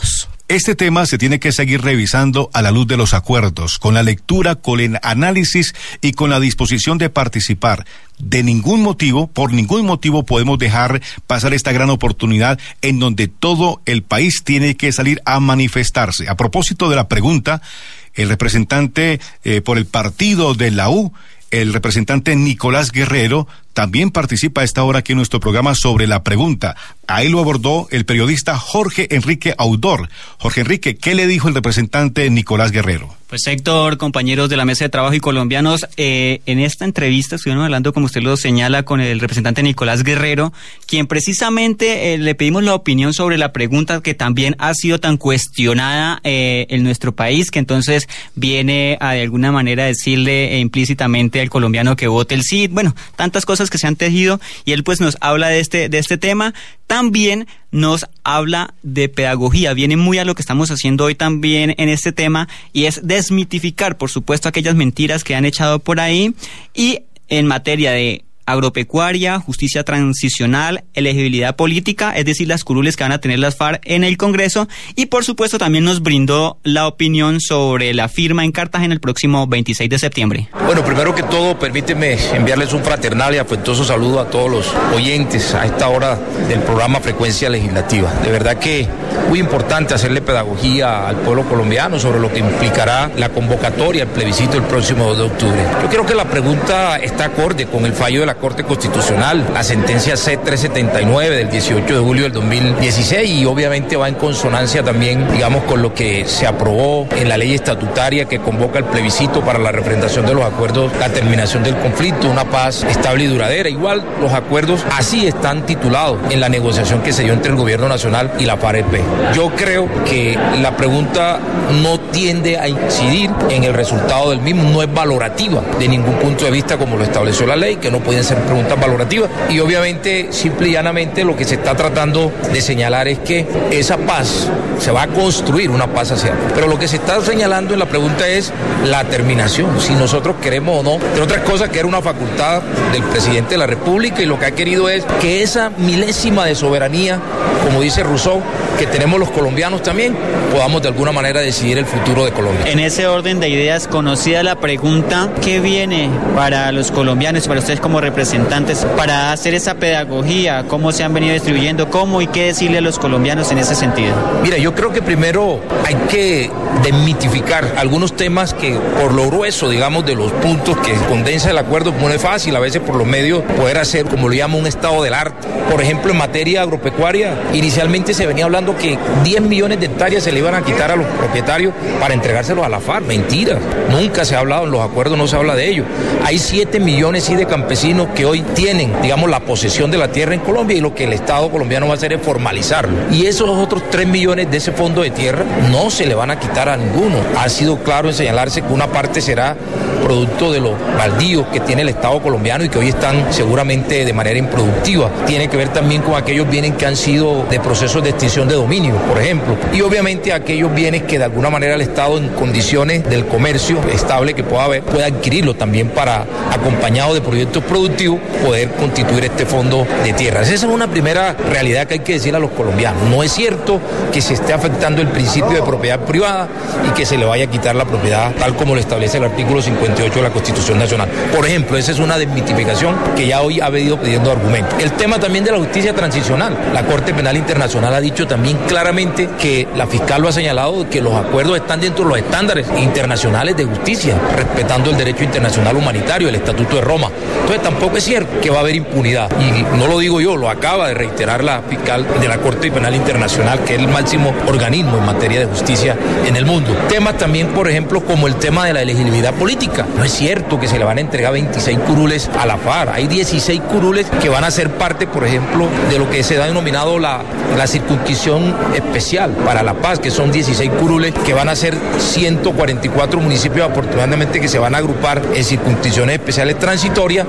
B: Este tema se tiene que seguir revisando a la luz de los acuerdos, con la lectura, con el análisis y con la disposición de participar. De ningún motivo, por ningún motivo podemos dejar pasar esta gran oportunidad en donde todo el país tiene que salir a manifestarse. A propósito de la pregunta, el representante eh, por el partido de la U, el representante Nicolás Guerrero, también participa a esta hora aquí en nuestro programa sobre la pregunta. A él lo abordó el periodista Jorge Enrique Audor. Jorge Enrique, ¿qué le dijo el representante Nicolás Guerrero?
F: Pues Héctor, compañeros de la Mesa de Trabajo y colombianos, eh, en esta entrevista estuvieron hablando, como usted lo señala, con el representante Nicolás Guerrero, quien precisamente eh, le pedimos la opinión sobre la pregunta que también ha sido tan cuestionada eh, en nuestro país, que entonces viene a de alguna manera decirle eh, implícitamente al colombiano que vote el sí. Bueno, tantas cosas que se han tejido, y él pues nos habla de este, de este tema. También nos habla de pedagogía, viene muy a lo que estamos haciendo hoy también en este tema, y es desmitificar, por supuesto, aquellas mentiras que han echado por ahí, y en materia de agropecuaria, justicia transicional, elegibilidad política, es decir, las curules que van a tener las FARC en el Congreso, y por supuesto también nos brindó la opinión sobre la firma en Cartagena el próximo veintiséis de septiembre.
M: Bueno, primero que todo, permíteme enviarles un fraternal y afectuoso saludo a todos los oyentes a esta hora del programa Frecuencia Legislativa. De verdad que muy importante hacerle pedagogía al pueblo colombiano sobre lo que implicará la convocatoria, el plebiscito el próximo dos de octubre. Yo creo que la pregunta está acorde con el fallo de la Corte Constitucional, la sentencia C trescientos setenta y nueve del dieciocho de julio del dos mil dieciséis, y obviamente va en consonancia también, digamos, con lo que se aprobó en la ley estatutaria que convoca el plebiscito para la referendación de los acuerdos, la terminación del conflicto, una paz estable y duradera. Igual los acuerdos así están titulados en la negociación que se dio entre el Gobierno Nacional y la FARC-E P. Yo creo que la pregunta no tiende a incidir en el resultado del mismo, no es valorativa de ningún punto de vista como lo estableció la ley, que no pueden ser preguntas valorativas, y obviamente simple y llanamente lo que se está tratando de señalar es que esa paz se va a construir, una paz hacia, pero lo que se está señalando en la pregunta es la terminación, si nosotros queremos o no, de otras cosas que era una facultad del presidente de la República, y lo que ha querido es que esa milésima de soberanía, como dice Rousseau, que tenemos los colombianos también, podamos de alguna manera decidir el futuro de Colombia.
F: En ese orden de ideas, conocida la pregunta, ¿qué viene para los colombianos, para ustedes como representantes, para hacer esa pedagogía? ¿Cómo se han venido distribuyendo? ¿Cómo y qué decirle a los colombianos en ese sentido?
M: Mira, yo creo que primero hay que desmitificar algunos temas que por lo grueso, digamos, de los puntos que condensa el acuerdo, no es fácil a veces por los medios poder hacer, como lo llama, un estado del arte. Por ejemplo, en materia agropecuaria, inicialmente se venía hablando que diez millones de hectáreas se le iban a quitar a los propietarios para entregárselos a la FARC. Mentira, nunca se ha hablado, en los acuerdos no se habla de ello. Hay siete millones sí de campesinos que hoy tienen, digamos, la posesión de la tierra en Colombia, y lo que el Estado colombiano va a hacer es formalizarlo. Y esos otros tres millones de ese fondo de tierra no se le van a quitar a ninguno. Ha sido claro en señalarse que una parte será producto de los baldíos que tiene el Estado colombiano y que hoy están seguramente de manera improductiva. Tiene que ver también con aquellos bienes que han sido de procesos de extinción de dominio, por ejemplo, y obviamente aquellos bienes que de alguna manera el Estado, en condiciones del comercio estable que pueda haber, pueda adquirirlo también para, acompañado de proyectos productivos, poder constituir este fondo de tierras. Esa es una primera realidad que hay que decir a los colombianos. No es cierto que se esté afectando el principio de propiedad privada y que se le vaya a quitar la propiedad tal como lo establece el artículo cincuenta y ocho de la Constitución Nacional. Por ejemplo, esa es una desmitificación que ya hoy ha venido pidiendo argumentos. El tema también de la justicia transicional. La Corte Penal Internacional ha dicho también claramente que la fiscal lo ha señalado, que los acuerdos están dentro de los estándares internacionales de justicia, respetando el derecho internacional humanitario, el Estatuto de Roma. Entonces tampoco es cierto que va a haber impunidad. Y no lo digo yo, lo acaba de reiterar la fiscal de la Corte Penal Internacional, que es el máximo organismo en materia de justicia en el mundo. Temas también, por ejemplo, como el tema de la elegibilidad política. No es cierto que se le van a entregar veintiséis curules a la FARC. Hay dieciséis curules que van a ser parte, por ejemplo, de lo que se ha denominado la, la circunscripción especial para la paz, que son dieciséis curules que van a ser ciento cuarenta y cuatro municipios, afortunadamente, que se van a agrupar en circunscripciones especiales transitorias, y en donde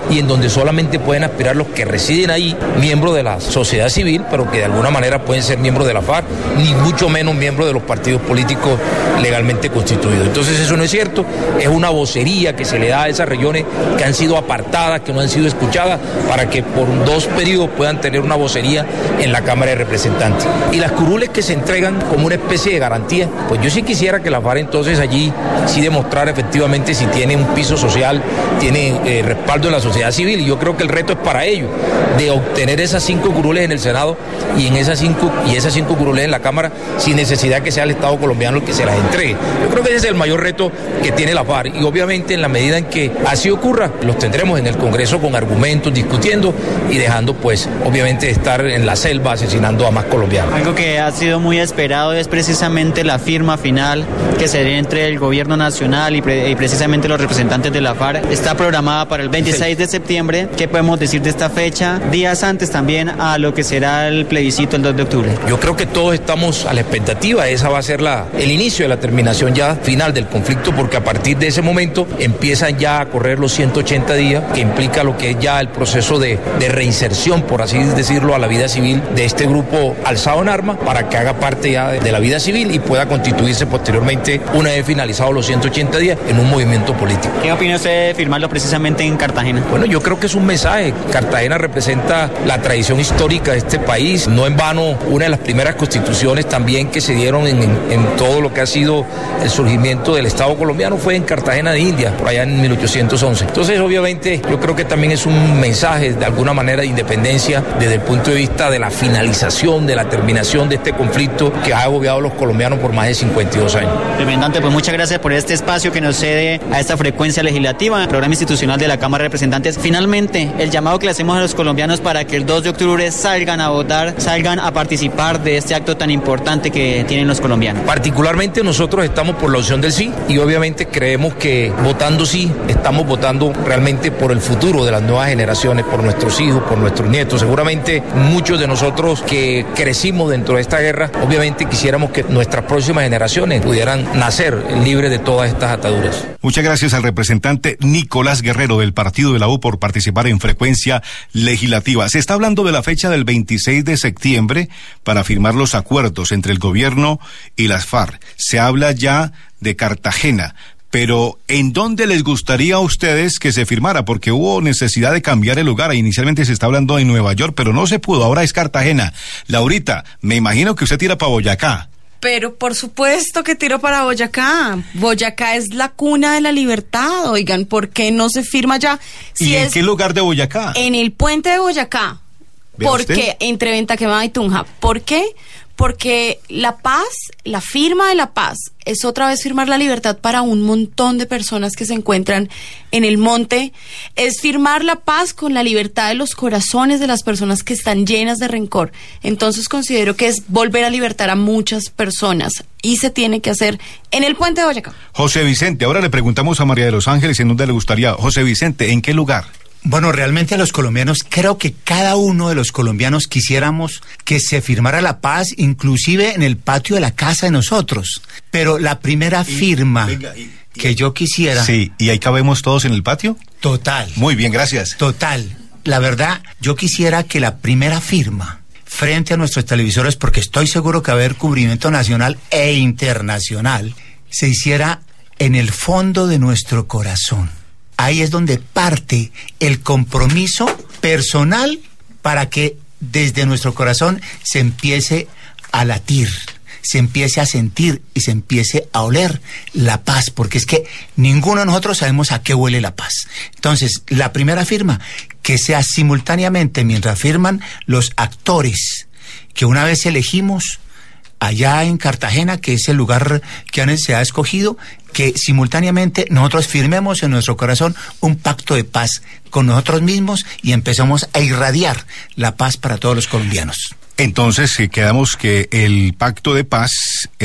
M: donde solamente pueden aspirar los que residen ahí, miembros de la sociedad civil, pero que de alguna manera pueden ser miembros de la FARC, ni mucho menos miembros de los partidos políticos legalmente constituidos. Entonces eso no es cierto, es una vocería que se le da a esas regiones que han sido apartadas, que no han sido escuchadas, para que por dos periodos puedan tener una vocería en la Cámara de Representantes. Y las curules que se entregan como una especie de garantía, pues yo sí quisiera que la FARC entonces allí sí demostrara efectivamente si tiene un piso social, tiene eh, respaldo de la sociedad civil, y yo creo que el reto es para ello, de obtener esas cinco curules en el Senado y en esas cinco y esas cinco curules en la Cámara, sin necesidad que sea el Estado colombiano el que se las entregue. Yo creo que ese es el mayor reto que tiene la FARC, y obviamente en la medida en que así ocurra, los tendremos en el Congreso con argumentos, discutiendo y dejando pues obviamente de estar en la selva asesinando a más colombianos.
F: Algo que ha sido muy esperado es precisamente la firma final que se dé entre el gobierno nacional y, pre y precisamente los representantes de la FARC. Está programada para el veintiséis de septiembre. ¿Qué podemos decir de esta fecha? Días antes también a lo que será el plebiscito el dos de octubre.
M: Yo creo que todos estamos a la expectativa. Esa va a ser la, el inicio de la terminación ya final del conflicto, porque a partir de ese momento empiezan ya a correr los ciento ochenta días, que implica lo que es ya el proceso de, de reinserción, por así decirlo, a la vida civil de este grupo alzado en armas, para que haga parte ya de, de la vida civil y pueda constituirse posteriormente, una vez finalizados los ciento ochenta días, en un movimiento político.
F: ¿Qué opina usted de firmarlo precisamente en Cartagena?
M: Bueno, yo creo que es un mensaje. Cartagena representa la tradición histórica de este país. No en vano, una de las primeras constituciones también que se dieron en, en, en todo lo que ha sido el surgimiento del Estado colombiano fue en Cartagena de India, por allá en mil ochocientos once. Entonces, obviamente, yo creo que también es un mensaje de alguna manera de independencia desde el punto de vista de la finalización, de la terminación de este conflicto que ha agobiado a los colombianos por más de cincuenta y dos años.
F: Representante, pues muchas gracias por este espacio que nos cede a esta frecuencia legislativa, el programa institucional de la Cámara de Representantes. Finalmente, el llamado que le hacemos a los colombianos para que el dos de octubre salgan a votar, salgan a participar de este acto tan importante que tienen los colombianos.
M: Particularmente nosotros estamos por la opción del sí, y obviamente creemos que votando sí estamos votando realmente por el futuro de las nuevas generaciones, por nuestros hijos, por nuestros nietos. Seguramente muchos de nosotros que crecimos dentro de esta guerra, obviamente quisiéramos que nuestras próximas generaciones pudieran nacer libres de todas estas ataduras.
B: Muchas gracias al representante Nicolás Guerrero del partido de la U por participar en Frecuencia Legislativa. Se está hablando de la fecha del veintiséis de septiembre para firmar los acuerdos entre el gobierno y las FARC. Se habla ya de Cartagena. Pero, ¿en dónde les gustaría a ustedes que se firmara? Porque hubo necesidad de cambiar el lugar. Inicialmente se está hablando en Nueva York, pero no se pudo. Ahora es Cartagena. Laurita, me imagino que usted tira para Boyacá.
D: Pero por supuesto que tiro para Boyacá. Boyacá es la cuna de la libertad. Oigan, ¿por qué no se firma allá? Si
B: ¿Y en
D: es
B: qué lugar de Boyacá?
D: En el puente de Boyacá. ¿Por
B: usted?
D: qué? Entre Ventaquemada y Tunja. ¿Por qué? Porque la paz, la firma de la paz, es otra vez firmar la libertad para un montón de personas que se encuentran en el monte. Es firmar la paz con la libertad de los corazones de las personas que están llenas de rencor. Entonces considero que es volver a libertar a muchas personas. Y se tiene que hacer en el puente de Boyacá.
B: José Vicente, ahora le preguntamos a María de los Ángeles en dónde le gustaría. José Vicente, ¿en qué lugar?
C: Bueno, realmente a los colombianos, creo que cada uno de los colombianos quisiéramos que se firmara la paz, inclusive en el patio de la casa de nosotros. Pero la primera y, firma venga, y, y, que yo quisiera...
B: Sí, ¿y ahí cabemos todos en el patio?
C: Total.
B: Muy bien, gracias.
C: Total. La verdad, yo quisiera que la primera firma frente a nuestros televisores, porque estoy seguro que va a haber cubrimiento nacional e internacional, se hiciera en el fondo de nuestro corazón. Ahí es donde parte el compromiso personal para que desde nuestro corazón se empiece a latir, se empiece a sentir y se empiece a oler la paz, porque es que ninguno de nosotros sabemos a qué huele la paz. Entonces, la primera firma, que sea simultáneamente mientras firman los actores que una vez elegimos allá en Cartagena, que es el lugar que se ha escogido, que simultáneamente nosotros firmemos en nuestro corazón un pacto de paz con nosotros mismos y empezamos a irradiar la paz para todos los colombianos.
B: Entonces, eh, quedamos que el pacto de paz,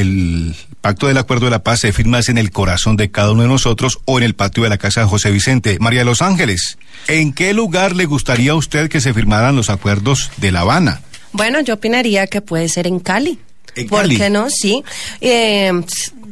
B: el pacto del acuerdo de la paz se firma en el corazón de cada uno de nosotros o en el patio de la casa de José Vicente. María de los Ángeles, ¿en qué lugar le gustaría a usted que se firmaran los acuerdos de La Habana?
E: Bueno, yo opinaría que puede ser en Cali.
B: ¿En
E: ¿Por
B: Cali?
E: qué no? Sí. Eh,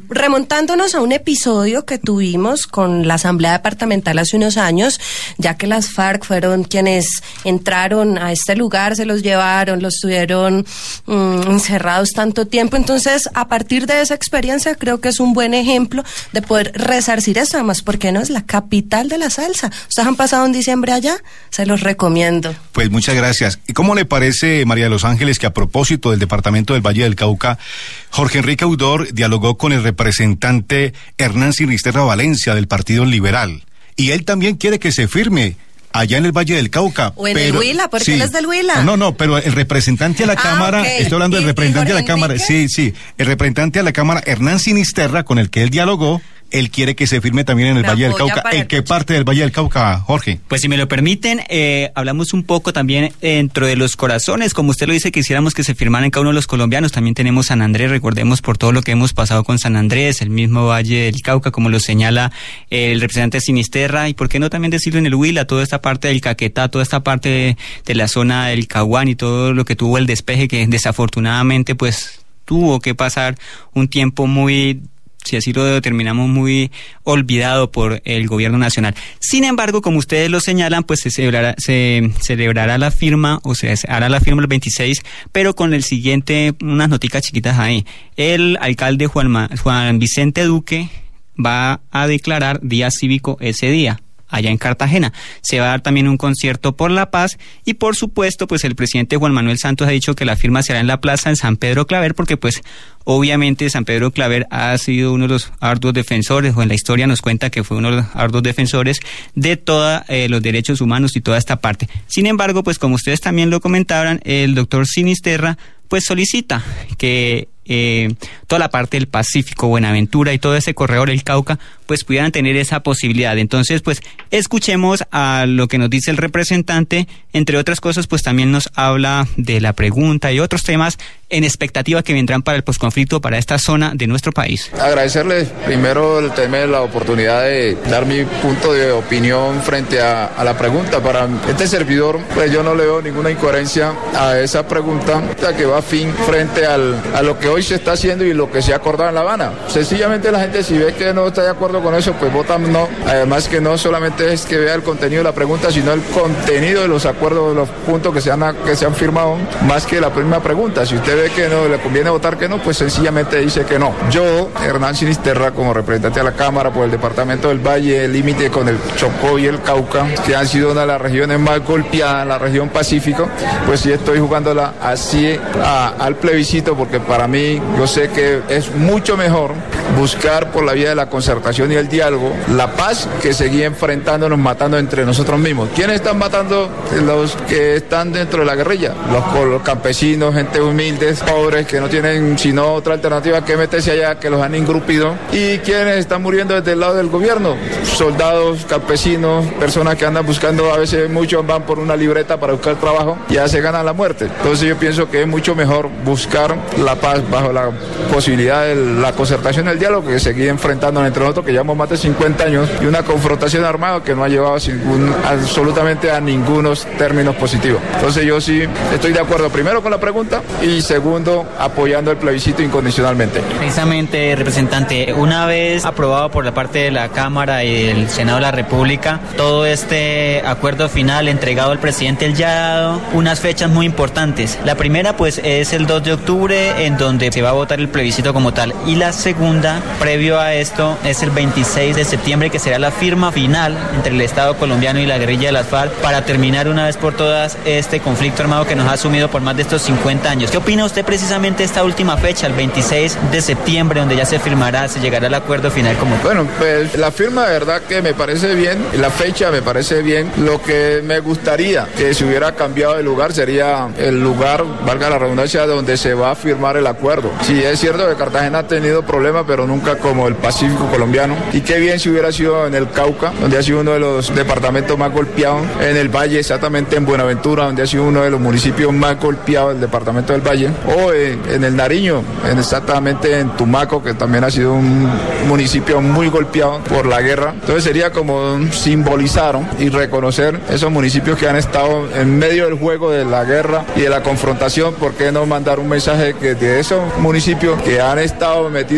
E: remontándonos a un episodio que tuvimos con la Asamblea Departamental hace unos años, ya que las FARC fueron quienes entraron a este lugar, se los llevaron, los tuvieron mmm, encerrados tanto tiempo. Entonces, a partir de esa experiencia, creo que es un buen ejemplo de poder resarcir esto. Además, porque no es la capital de la salsa. Ustedes han pasado un diciembre allá, se los recomiendo.
B: Pues muchas gracias. ¿Y cómo le parece, María de los Ángeles, que a propósito del departamento del Valle del Cauca, Jorge Enrique Audor dialogó con el representante Hernán Sinisterra Valencia del Partido Liberal? Y él también quiere que se firme allá en el Valle del Cauca.
E: O en
B: pero,
E: el Huila, porque
B: sí,
E: él es del Huila.
B: No, no, pero el representante de la
E: ah,
B: Cámara,
E: okay.
B: estoy hablando del representante de la Cámara, sí, sí, el representante de la Cámara, Hernán Sinisterra, con el que él dialogó, él quiere que se firme también en el
E: Me
B: Valle del
E: apoya
B: Cauca. ¿En qué parte del Valle del Cauca, Jorge?
F: Pues si me lo permiten, eh, hablamos un poco también dentro de los corazones, como usted lo dice, quisiéramos que se firmaran en cada uno de los colombianos. También tenemos San Andrés, recordemos por todo lo que hemos pasado con San Andrés, el mismo Valle del Cauca, como lo señala eh, el representante Sinisterra, y por qué no también decirlo en el Huila, toda esta parte del Caquetá, toda esta parte de, de la zona del Caguán y todo lo que tuvo el despeje, que desafortunadamente pues tuvo que pasar un tiempo muy, si así lo determinamos, muy olvidado por el gobierno nacional. Sin embargo, como ustedes lo señalan, pues se celebrará, se celebrará la firma, o se hará la firma el veintiséis, pero con el siguiente, unas noticas chiquitas ahí. El alcalde Juan, Ma, Juan Vicente Duque va a declarar día cívico ese día, allá en Cartagena. Se va a dar también un concierto por la paz y, por supuesto, pues el presidente Juan Manuel Santos ha dicho que la firma se hará en la plaza en San Pedro Claver, porque pues obviamente San Pedro Claver ha sido uno de los arduos defensores, o en la historia nos cuenta que fue uno de los arduos defensores de todos eh, los derechos humanos y toda esta parte. Sin embargo, pues como ustedes también lo comentaban, el doctor Sinisterra pues solicita que eh, toda la parte del Pacífico, Buenaventura y todo ese corredor, el Cauca, pues pudieran tener esa posibilidad. Entonces, pues escuchemos a lo que nos dice el representante. Entre otras cosas, pues también nos habla de la pregunta y otros temas en expectativa que vendrán para el posconflicto, para esta zona de nuestro país.
N: Agradecerles primero el tema de la oportunidad de dar mi punto de opinión frente a, a la pregunta. Para este servidor, pues yo no le veo ninguna incoherencia a esa pregunta, que va a fin frente al, a lo que hoy se está haciendo y lo que se ha acordado en La Habana. Sencillamente la gente, si ve que no está de acuerdo con eso, pues vota no. Además que no solamente es que vea el contenido de la pregunta, sino el contenido de los acuerdos, de los puntos que se han, que se han firmado, más que la primera pregunta. Si usted ve que no le conviene votar que no, pues sencillamente dice que no. Yo, Hernán Sinisterra, como representante de la Cámara por el departamento del Valle, el límite con el Chocó y el Cauca, que han sido una de las regiones más golpeadas, la región Pacífico, pues sí estoy jugándola así a, al plebiscito, porque para mí yo sé que es mucho mejor buscar por la vía de la concertación y el diálogo la paz que seguir enfrentándonos, matando entre nosotros mismos. ¿Quiénes están matando? Los que están dentro de la guerrilla, los, los campesinos, gente humilde, pobres, que no tienen sino otra alternativa que meterse allá, que los han ingrupido. ¿Y quiénes están muriendo desde el lado del gobierno? Soldados, campesinos, personas que andan buscando, a veces muchos van por una libreta para buscar trabajo y ya se ganan la muerte. Entonces yo pienso que es mucho mejor buscar la paz bajo la posibilidad de la concertación y el diálogo, que seguir enfrentándonos entre nosotros, que llevamos más de cincuenta años, y una confrontación armada que no ha llevado ningún, absolutamente a ningunos términos positivos. Entonces yo sí estoy de acuerdo primero con la pregunta y segundo apoyando el plebiscito incondicionalmente.
F: Precisamente, representante, una vez aprobado por la parte de la Cámara y el Senado de la República, todo este acuerdo final entregado al presidente, él ya ha dado unas fechas muy importantes. La primera pues es el dos de octubre, en donde se va a votar el plebiscito como tal, y la segunda, previo a esto, es el veintiséis de septiembre, que será la firma final entre el Estado colombiano y la guerrilla de las FARC para terminar una vez por todas este conflicto armado que nos ha sumido por más de estos cincuenta años. ¿Qué opina usted precisamente de esta última fecha, el veintiséis de septiembre, donde ya se firmará, se llegará al acuerdo final como tal?
N: Bueno, pues la firma de verdad que me parece bien, la fecha me parece bien. Lo que me gustaría que se hubiera cambiado de lugar sería el lugar, valga la redundancia, donde se va a firmar el acuerdo. Sí, es cierto que Cartagena ha tenido problemas, pero nunca como el Pacífico colombiano. Y qué bien si hubiera sido en el Cauca, donde ha sido uno de los departamentos más golpeados, en el Valle, exactamente en Buenaventura, donde ha sido uno de los municipios más golpeados del departamento del Valle, o en, en el Nariño, en exactamente en Tumaco, que también ha sido un municipio muy golpeado por la guerra. Entonces sería como simbolizar y reconocer esos municipios que han estado en medio del juego de la guerra y de la confrontación. ¿Por qué no mandar un mensaje que de esos municipios que han estado metidos en el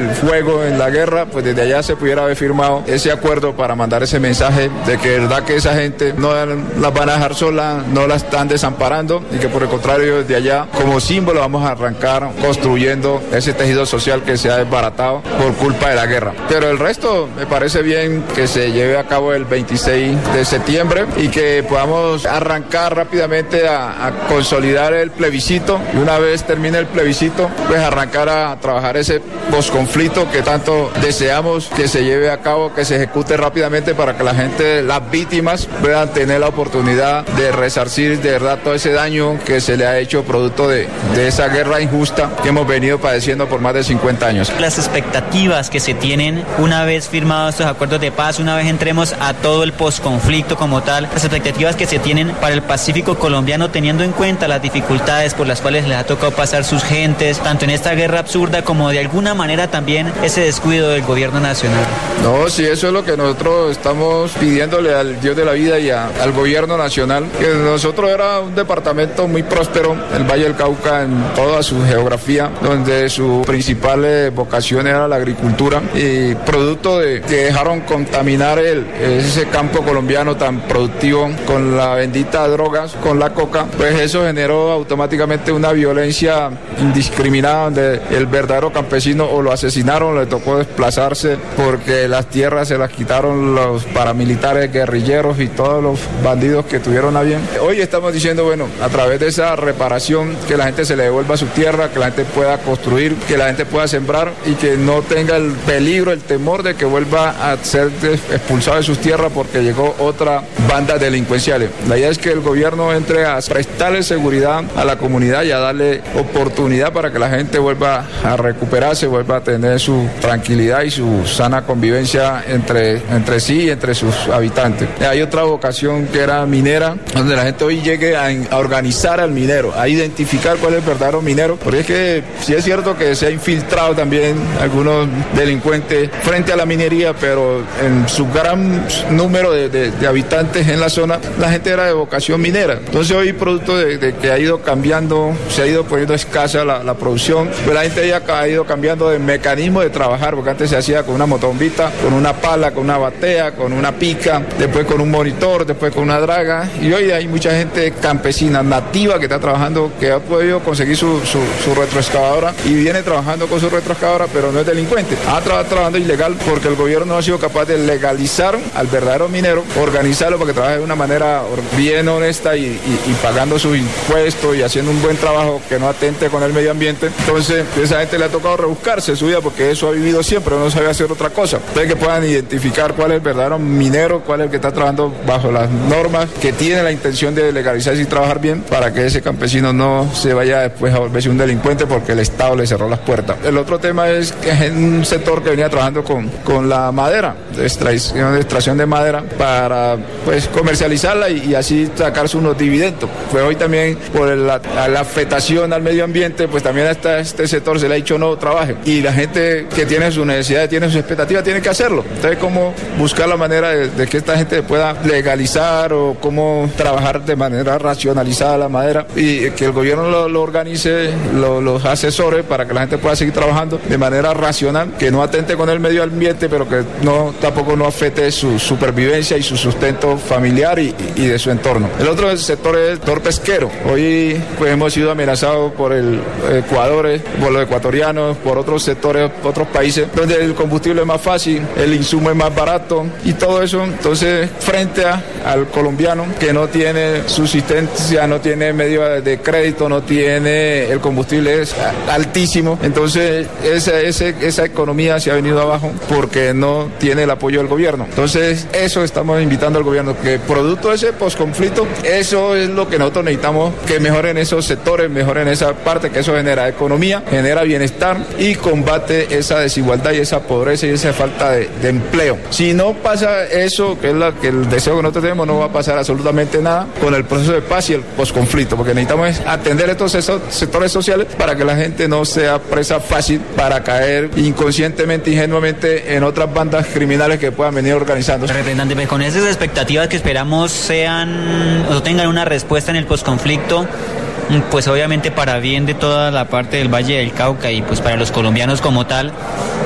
N: fuego en la guerra, pues desde allá se pudiera haber firmado ese acuerdo para mandar ese mensaje de que de verdad que esa gente no las van a dejar solas, no las están desamparando y que por el contrario desde allá como símbolo vamos a arrancar construyendo ese tejido social que se ha desbaratado por culpa de la guerra. Pero el resto me parece bien que se lleve a cabo el veintiséis de septiembre y que podamos arrancar rápidamente a, a consolidar el plebiscito y una vez termine el plebiscito pues arrancar a trabajar ese posconflicto que tanto deseamos que se lleve a cabo, que se ejecute rápidamente para que la gente, las víctimas puedan tener la oportunidad de resarcir de verdad todo ese daño que se le ha hecho producto de, de esa guerra injusta que hemos venido padeciendo por más de cincuenta años.
F: Las expectativas que se tienen una vez firmados estos acuerdos de paz, una vez entremos a todo el posconflicto como tal, las expectativas que se tienen para el Pacífico colombiano teniendo en cuenta las dificultades por las cuales les ha tocado pasar sus gentes, tanto en esta guerra absurda como de alguna manera también ese descuido del gobierno nacional.
N: No, sí, eso es lo que nosotros estamos pidiéndole al Dios de la vida y a, al gobierno nacional, que nosotros era un departamento muy próspero, el Valle del Cauca en toda su geografía, donde su principal eh, vocación era la agricultura y producto de que dejaron contaminar el, ese campo colombiano tan productivo con la bendita drogas, con la coca, pues eso generó automáticamente una violencia indiscriminada donde el verdadero campesino o lo asesinaron, le tocó desplazarse porque las tierras se las quitaron los paramilitares, guerrilleros y todos los bandidos que tuvieron a bien. Hoy estamos diciendo, bueno, a través de esa reparación, que la gente se le devuelva su tierra, que la gente pueda construir, que la gente pueda sembrar y que no tenga el peligro, el temor de que vuelva a ser expulsado de sus tierras porque llegó otra banda delincuenciales. La idea es que el gobierno entre a prestarle seguridad a la comunidad y a darle oportunidad para que la gente vuelva a recuperarse, vuelva a tener su tranquilidad y su sana convivencia entre, entre sí y entre sus habitantes. Hay otra vocación que era minera, donde la gente hoy llegue a, a organizar al minero, a identificar cuál es el verdadero minero, porque es que sí es cierto que se ha infiltrado también algunos delincuentes frente a la minería, pero en su gran número de, de, de habitantes en la zona, la gente era de vocación minera. Entonces hoy, producto de, de que ha ido cambiando, se ha ido poniendo escasa la, la producción, pues la gente ya ha ido cambiando de mecanismo de trabajar, porque antes se hacía con una motobombita, con una pala, con una batea, con una pica, después con un monitor, después con una draga, y hoy hay mucha gente campesina, nativa, que está trabajando, que ha podido conseguir su, su, su retroexcavadora y viene trabajando con su retroexcavadora, pero no es delincuente. Ha trabajado trabajando ilegal porque el gobierno no ha sido capaz de legalizar al verdadero minero, organizarlo para que trabaje de una manera bien honesta y, y, y pagando sus impuestos y haciendo un buen trabajo que no atente con el medio ambiente. Entonces, a esa gente le ha tocado rebuscarse su vida porque eso ha vivido siempre, no sabe hacer otra cosa. Entonces, que puedan identificar cuál es el verdadero minero, cuál es el que está trabajando bajo las normas, que tiene la intención de legalizarse y trabajar bien para que ese campesino no se vaya después a volverse un delincuente porque el Estado le cerró las puertas. El otro tema es que es un sector que venía trabajando con, con la madera, de extracción, de extracción de madera para pues comercializarla y, y así sacarse unos dividendos. Pues hoy también por la, la afectación al medio ambiente, pues también a esta, este sector se le ha dicho no trabaje y la gente que tiene sus necesidades, tiene sus expectativas, tiene que hacerlo. Entonces, cómo buscar la manera de, de que esta gente pueda legalizar o cómo trabajar de manera racionalizada la madera y que el gobierno lo, lo organice, lo, los asesore para que la gente pueda seguir trabajando de manera racional, que no atente con el medio ambiente, pero que no tampoco no afecte su supervivencia y su sustento familiar y, y de su entorno. El otro sector es el sector pesquero. Hoy pues hemos sido amenazados por el Ecuador, por los ecuatorianos, por otros sectores, otros países, donde el combustible es más fácil, el insumo es más barato y todo eso. Entonces, frente a, al colombiano que no tiene subsistencia, no tiene medio de crédito, no tiene, el combustible es altísimo, entonces esa, esa, esa economía se ha venido abajo porque no tiene el apoyo del gobierno. Entonces, eso estamos invitando al gobierno, que producto de ese posconflicto, eso es lo que nosotros necesitamos, que mejoren esos sectores, mejoren esa parte, que eso genera economía, genera bienestar y combate esa desigualdad y esa pobreza y esa falta de, de empleo. Si no pasa eso, que es la, que el deseo que nosotros tenemos, no va a pasar absolutamente nada con el proceso de paz y el posconflicto, porque necesitamos atender estos sectores sociales para que la gente no sea presa fácil para caer inconscientemente, ingenuamente en otras bandas criminales que puedan venir organizando.
F: Representante, pues con esas expectativas que esperamos sean o tengan una respuesta en el posconflicto, pues obviamente para bien de toda la parte del Valle del Cauca y pues para los colombianos como tal,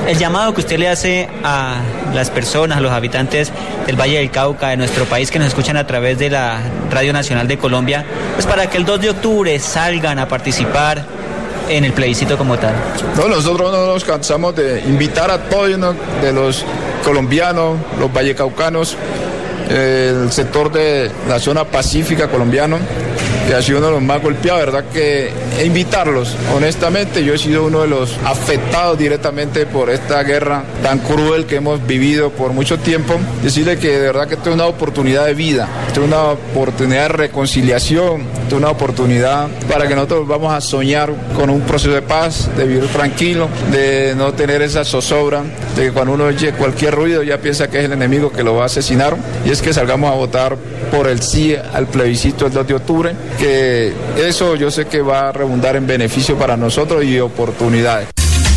F: El llamado que usted le hace a las personas, a los habitantes del Valle del Cauca, de nuestro país, que nos escuchan a través de la Radio Nacional de Colombia, pues para que el dos de octubre salgan a participar en el plebiscito como tal.
N: No, nosotros no nos cansamos de invitar a todos, ¿no?, de los colombianos, los vallecaucanos, el sector de la zona pacífica colombiano, que ha sido uno de los más golpeados, ¿verdad? Que e invitarlos, honestamente, yo he sido uno de los afectados directamente por esta guerra tan cruel que hemos vivido por mucho tiempo, decirle que de verdad que esto es una oportunidad de vida, esto es una oportunidad de reconciliación, esto es una oportunidad para que nosotros vamos a soñar con un proceso de paz, de vivir tranquilo, de no tener esa zozobra, de que cuando uno oye cualquier ruido ya piensa que es el enemigo que lo va a asesinar, y es que salgamos a votar por el sí al plebiscito el dos de octubre, que eso yo sé que va a redundar en beneficio para nosotros y oportunidades.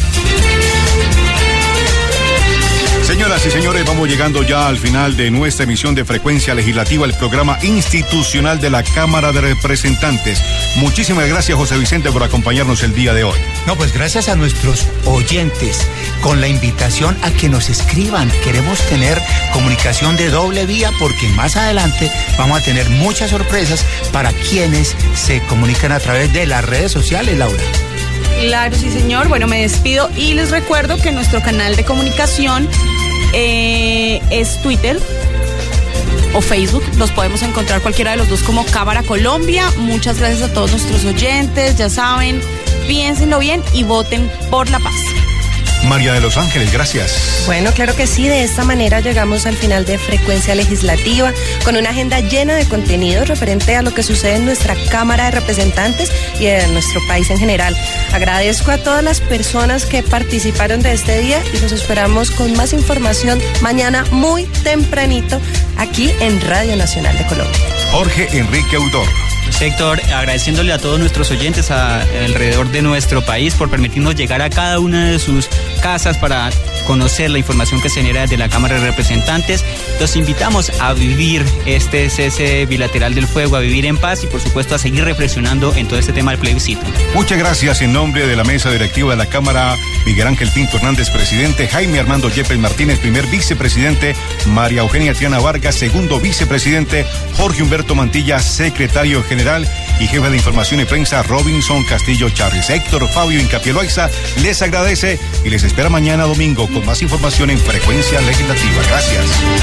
B: Señoras y señores, vamos llegando ya al final de nuestra emisión de Frecuencia Legislativa, el programa institucional de la Cámara de Representantes. Muchísimas gracias, José Vicente, por acompañarnos el día de hoy.
C: No, pues gracias a nuestros oyentes, con la invitación a que nos escriban. Queremos tener comunicación de doble vía porque más adelante vamos a tener muchas sorpresas para quienes se comunican a través de las redes sociales, Laura.
D: Claro, sí, señor. Bueno, me despido y les recuerdo que nuestro canal de comunicación eh, es Twitter o Facebook. Los podemos encontrar cualquiera de los dos como Cámara Colombia. Muchas gracias a todos nuestros oyentes. Ya saben, piénsenlo bien y voten por la paz.
B: María de Los Ángeles, gracias.
E: Bueno, claro que sí, de esta manera llegamos al final de Frecuencia Legislativa con una agenda llena de contenido referente a lo que sucede en nuestra Cámara de Representantes y en nuestro país en general. Agradezco a todas las personas que participaron de este día y los esperamos con más información mañana muy tempranito aquí en Radio Nacional de Colombia.
B: Jorge Enrique Udor.
F: Héctor, agradeciéndole a todos nuestros oyentes a, alrededor de nuestro país por permitirnos llegar a cada una de sus casas para conocer la información que se genera desde la Cámara de Representantes. Los invitamos a vivir este cese bilateral del fuego, a vivir en paz y por supuesto a seguir reflexionando en todo este tema del plebiscito.
B: Muchas gracias en nombre de la mesa directiva de la Cámara, Miguel Ángel Pinto Hernández, presidente, Jaime Armando Yepes Martínez, primer vicepresidente, María Eugenia Triana Vargas, segundo vicepresidente, Jorge Humberto Mantilla, secretario general, y jefe de información y prensa Robinson Castillo Charles. Héctor Fabio Incapié Loaiza les agradece y les espera mañana domingo con más información en Frecuencia Legislativa. Gracias.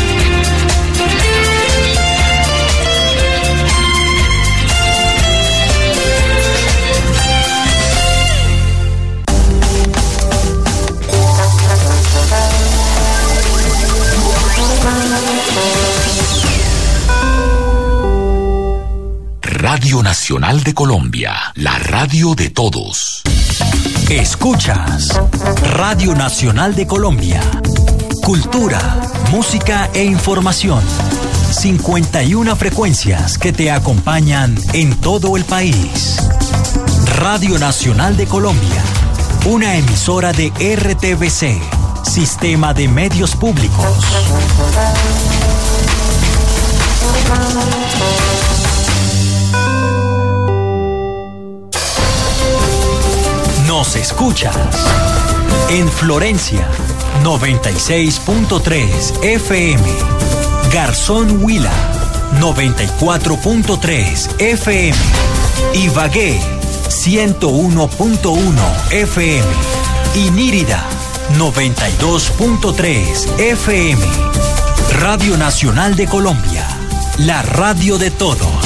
H: Radio Nacional de Colombia, la radio de todos.
A: Escuchas Radio Nacional de Colombia. Cultura, música e información. cincuenta y una frecuencias que te acompañan en todo el país. Radio Nacional de Colombia, una emisora de R T V C, Sistema de Medios Públicos. Nos escuchas en Florencia, noventa y seis punto tres F M, Garzón Huila, noventa y cuatro punto tres F M, Ibagué, ciento uno punto uno F M y Nírida, noventa y dos punto tres F M. Radio Nacional de Colombia, la radio de todos.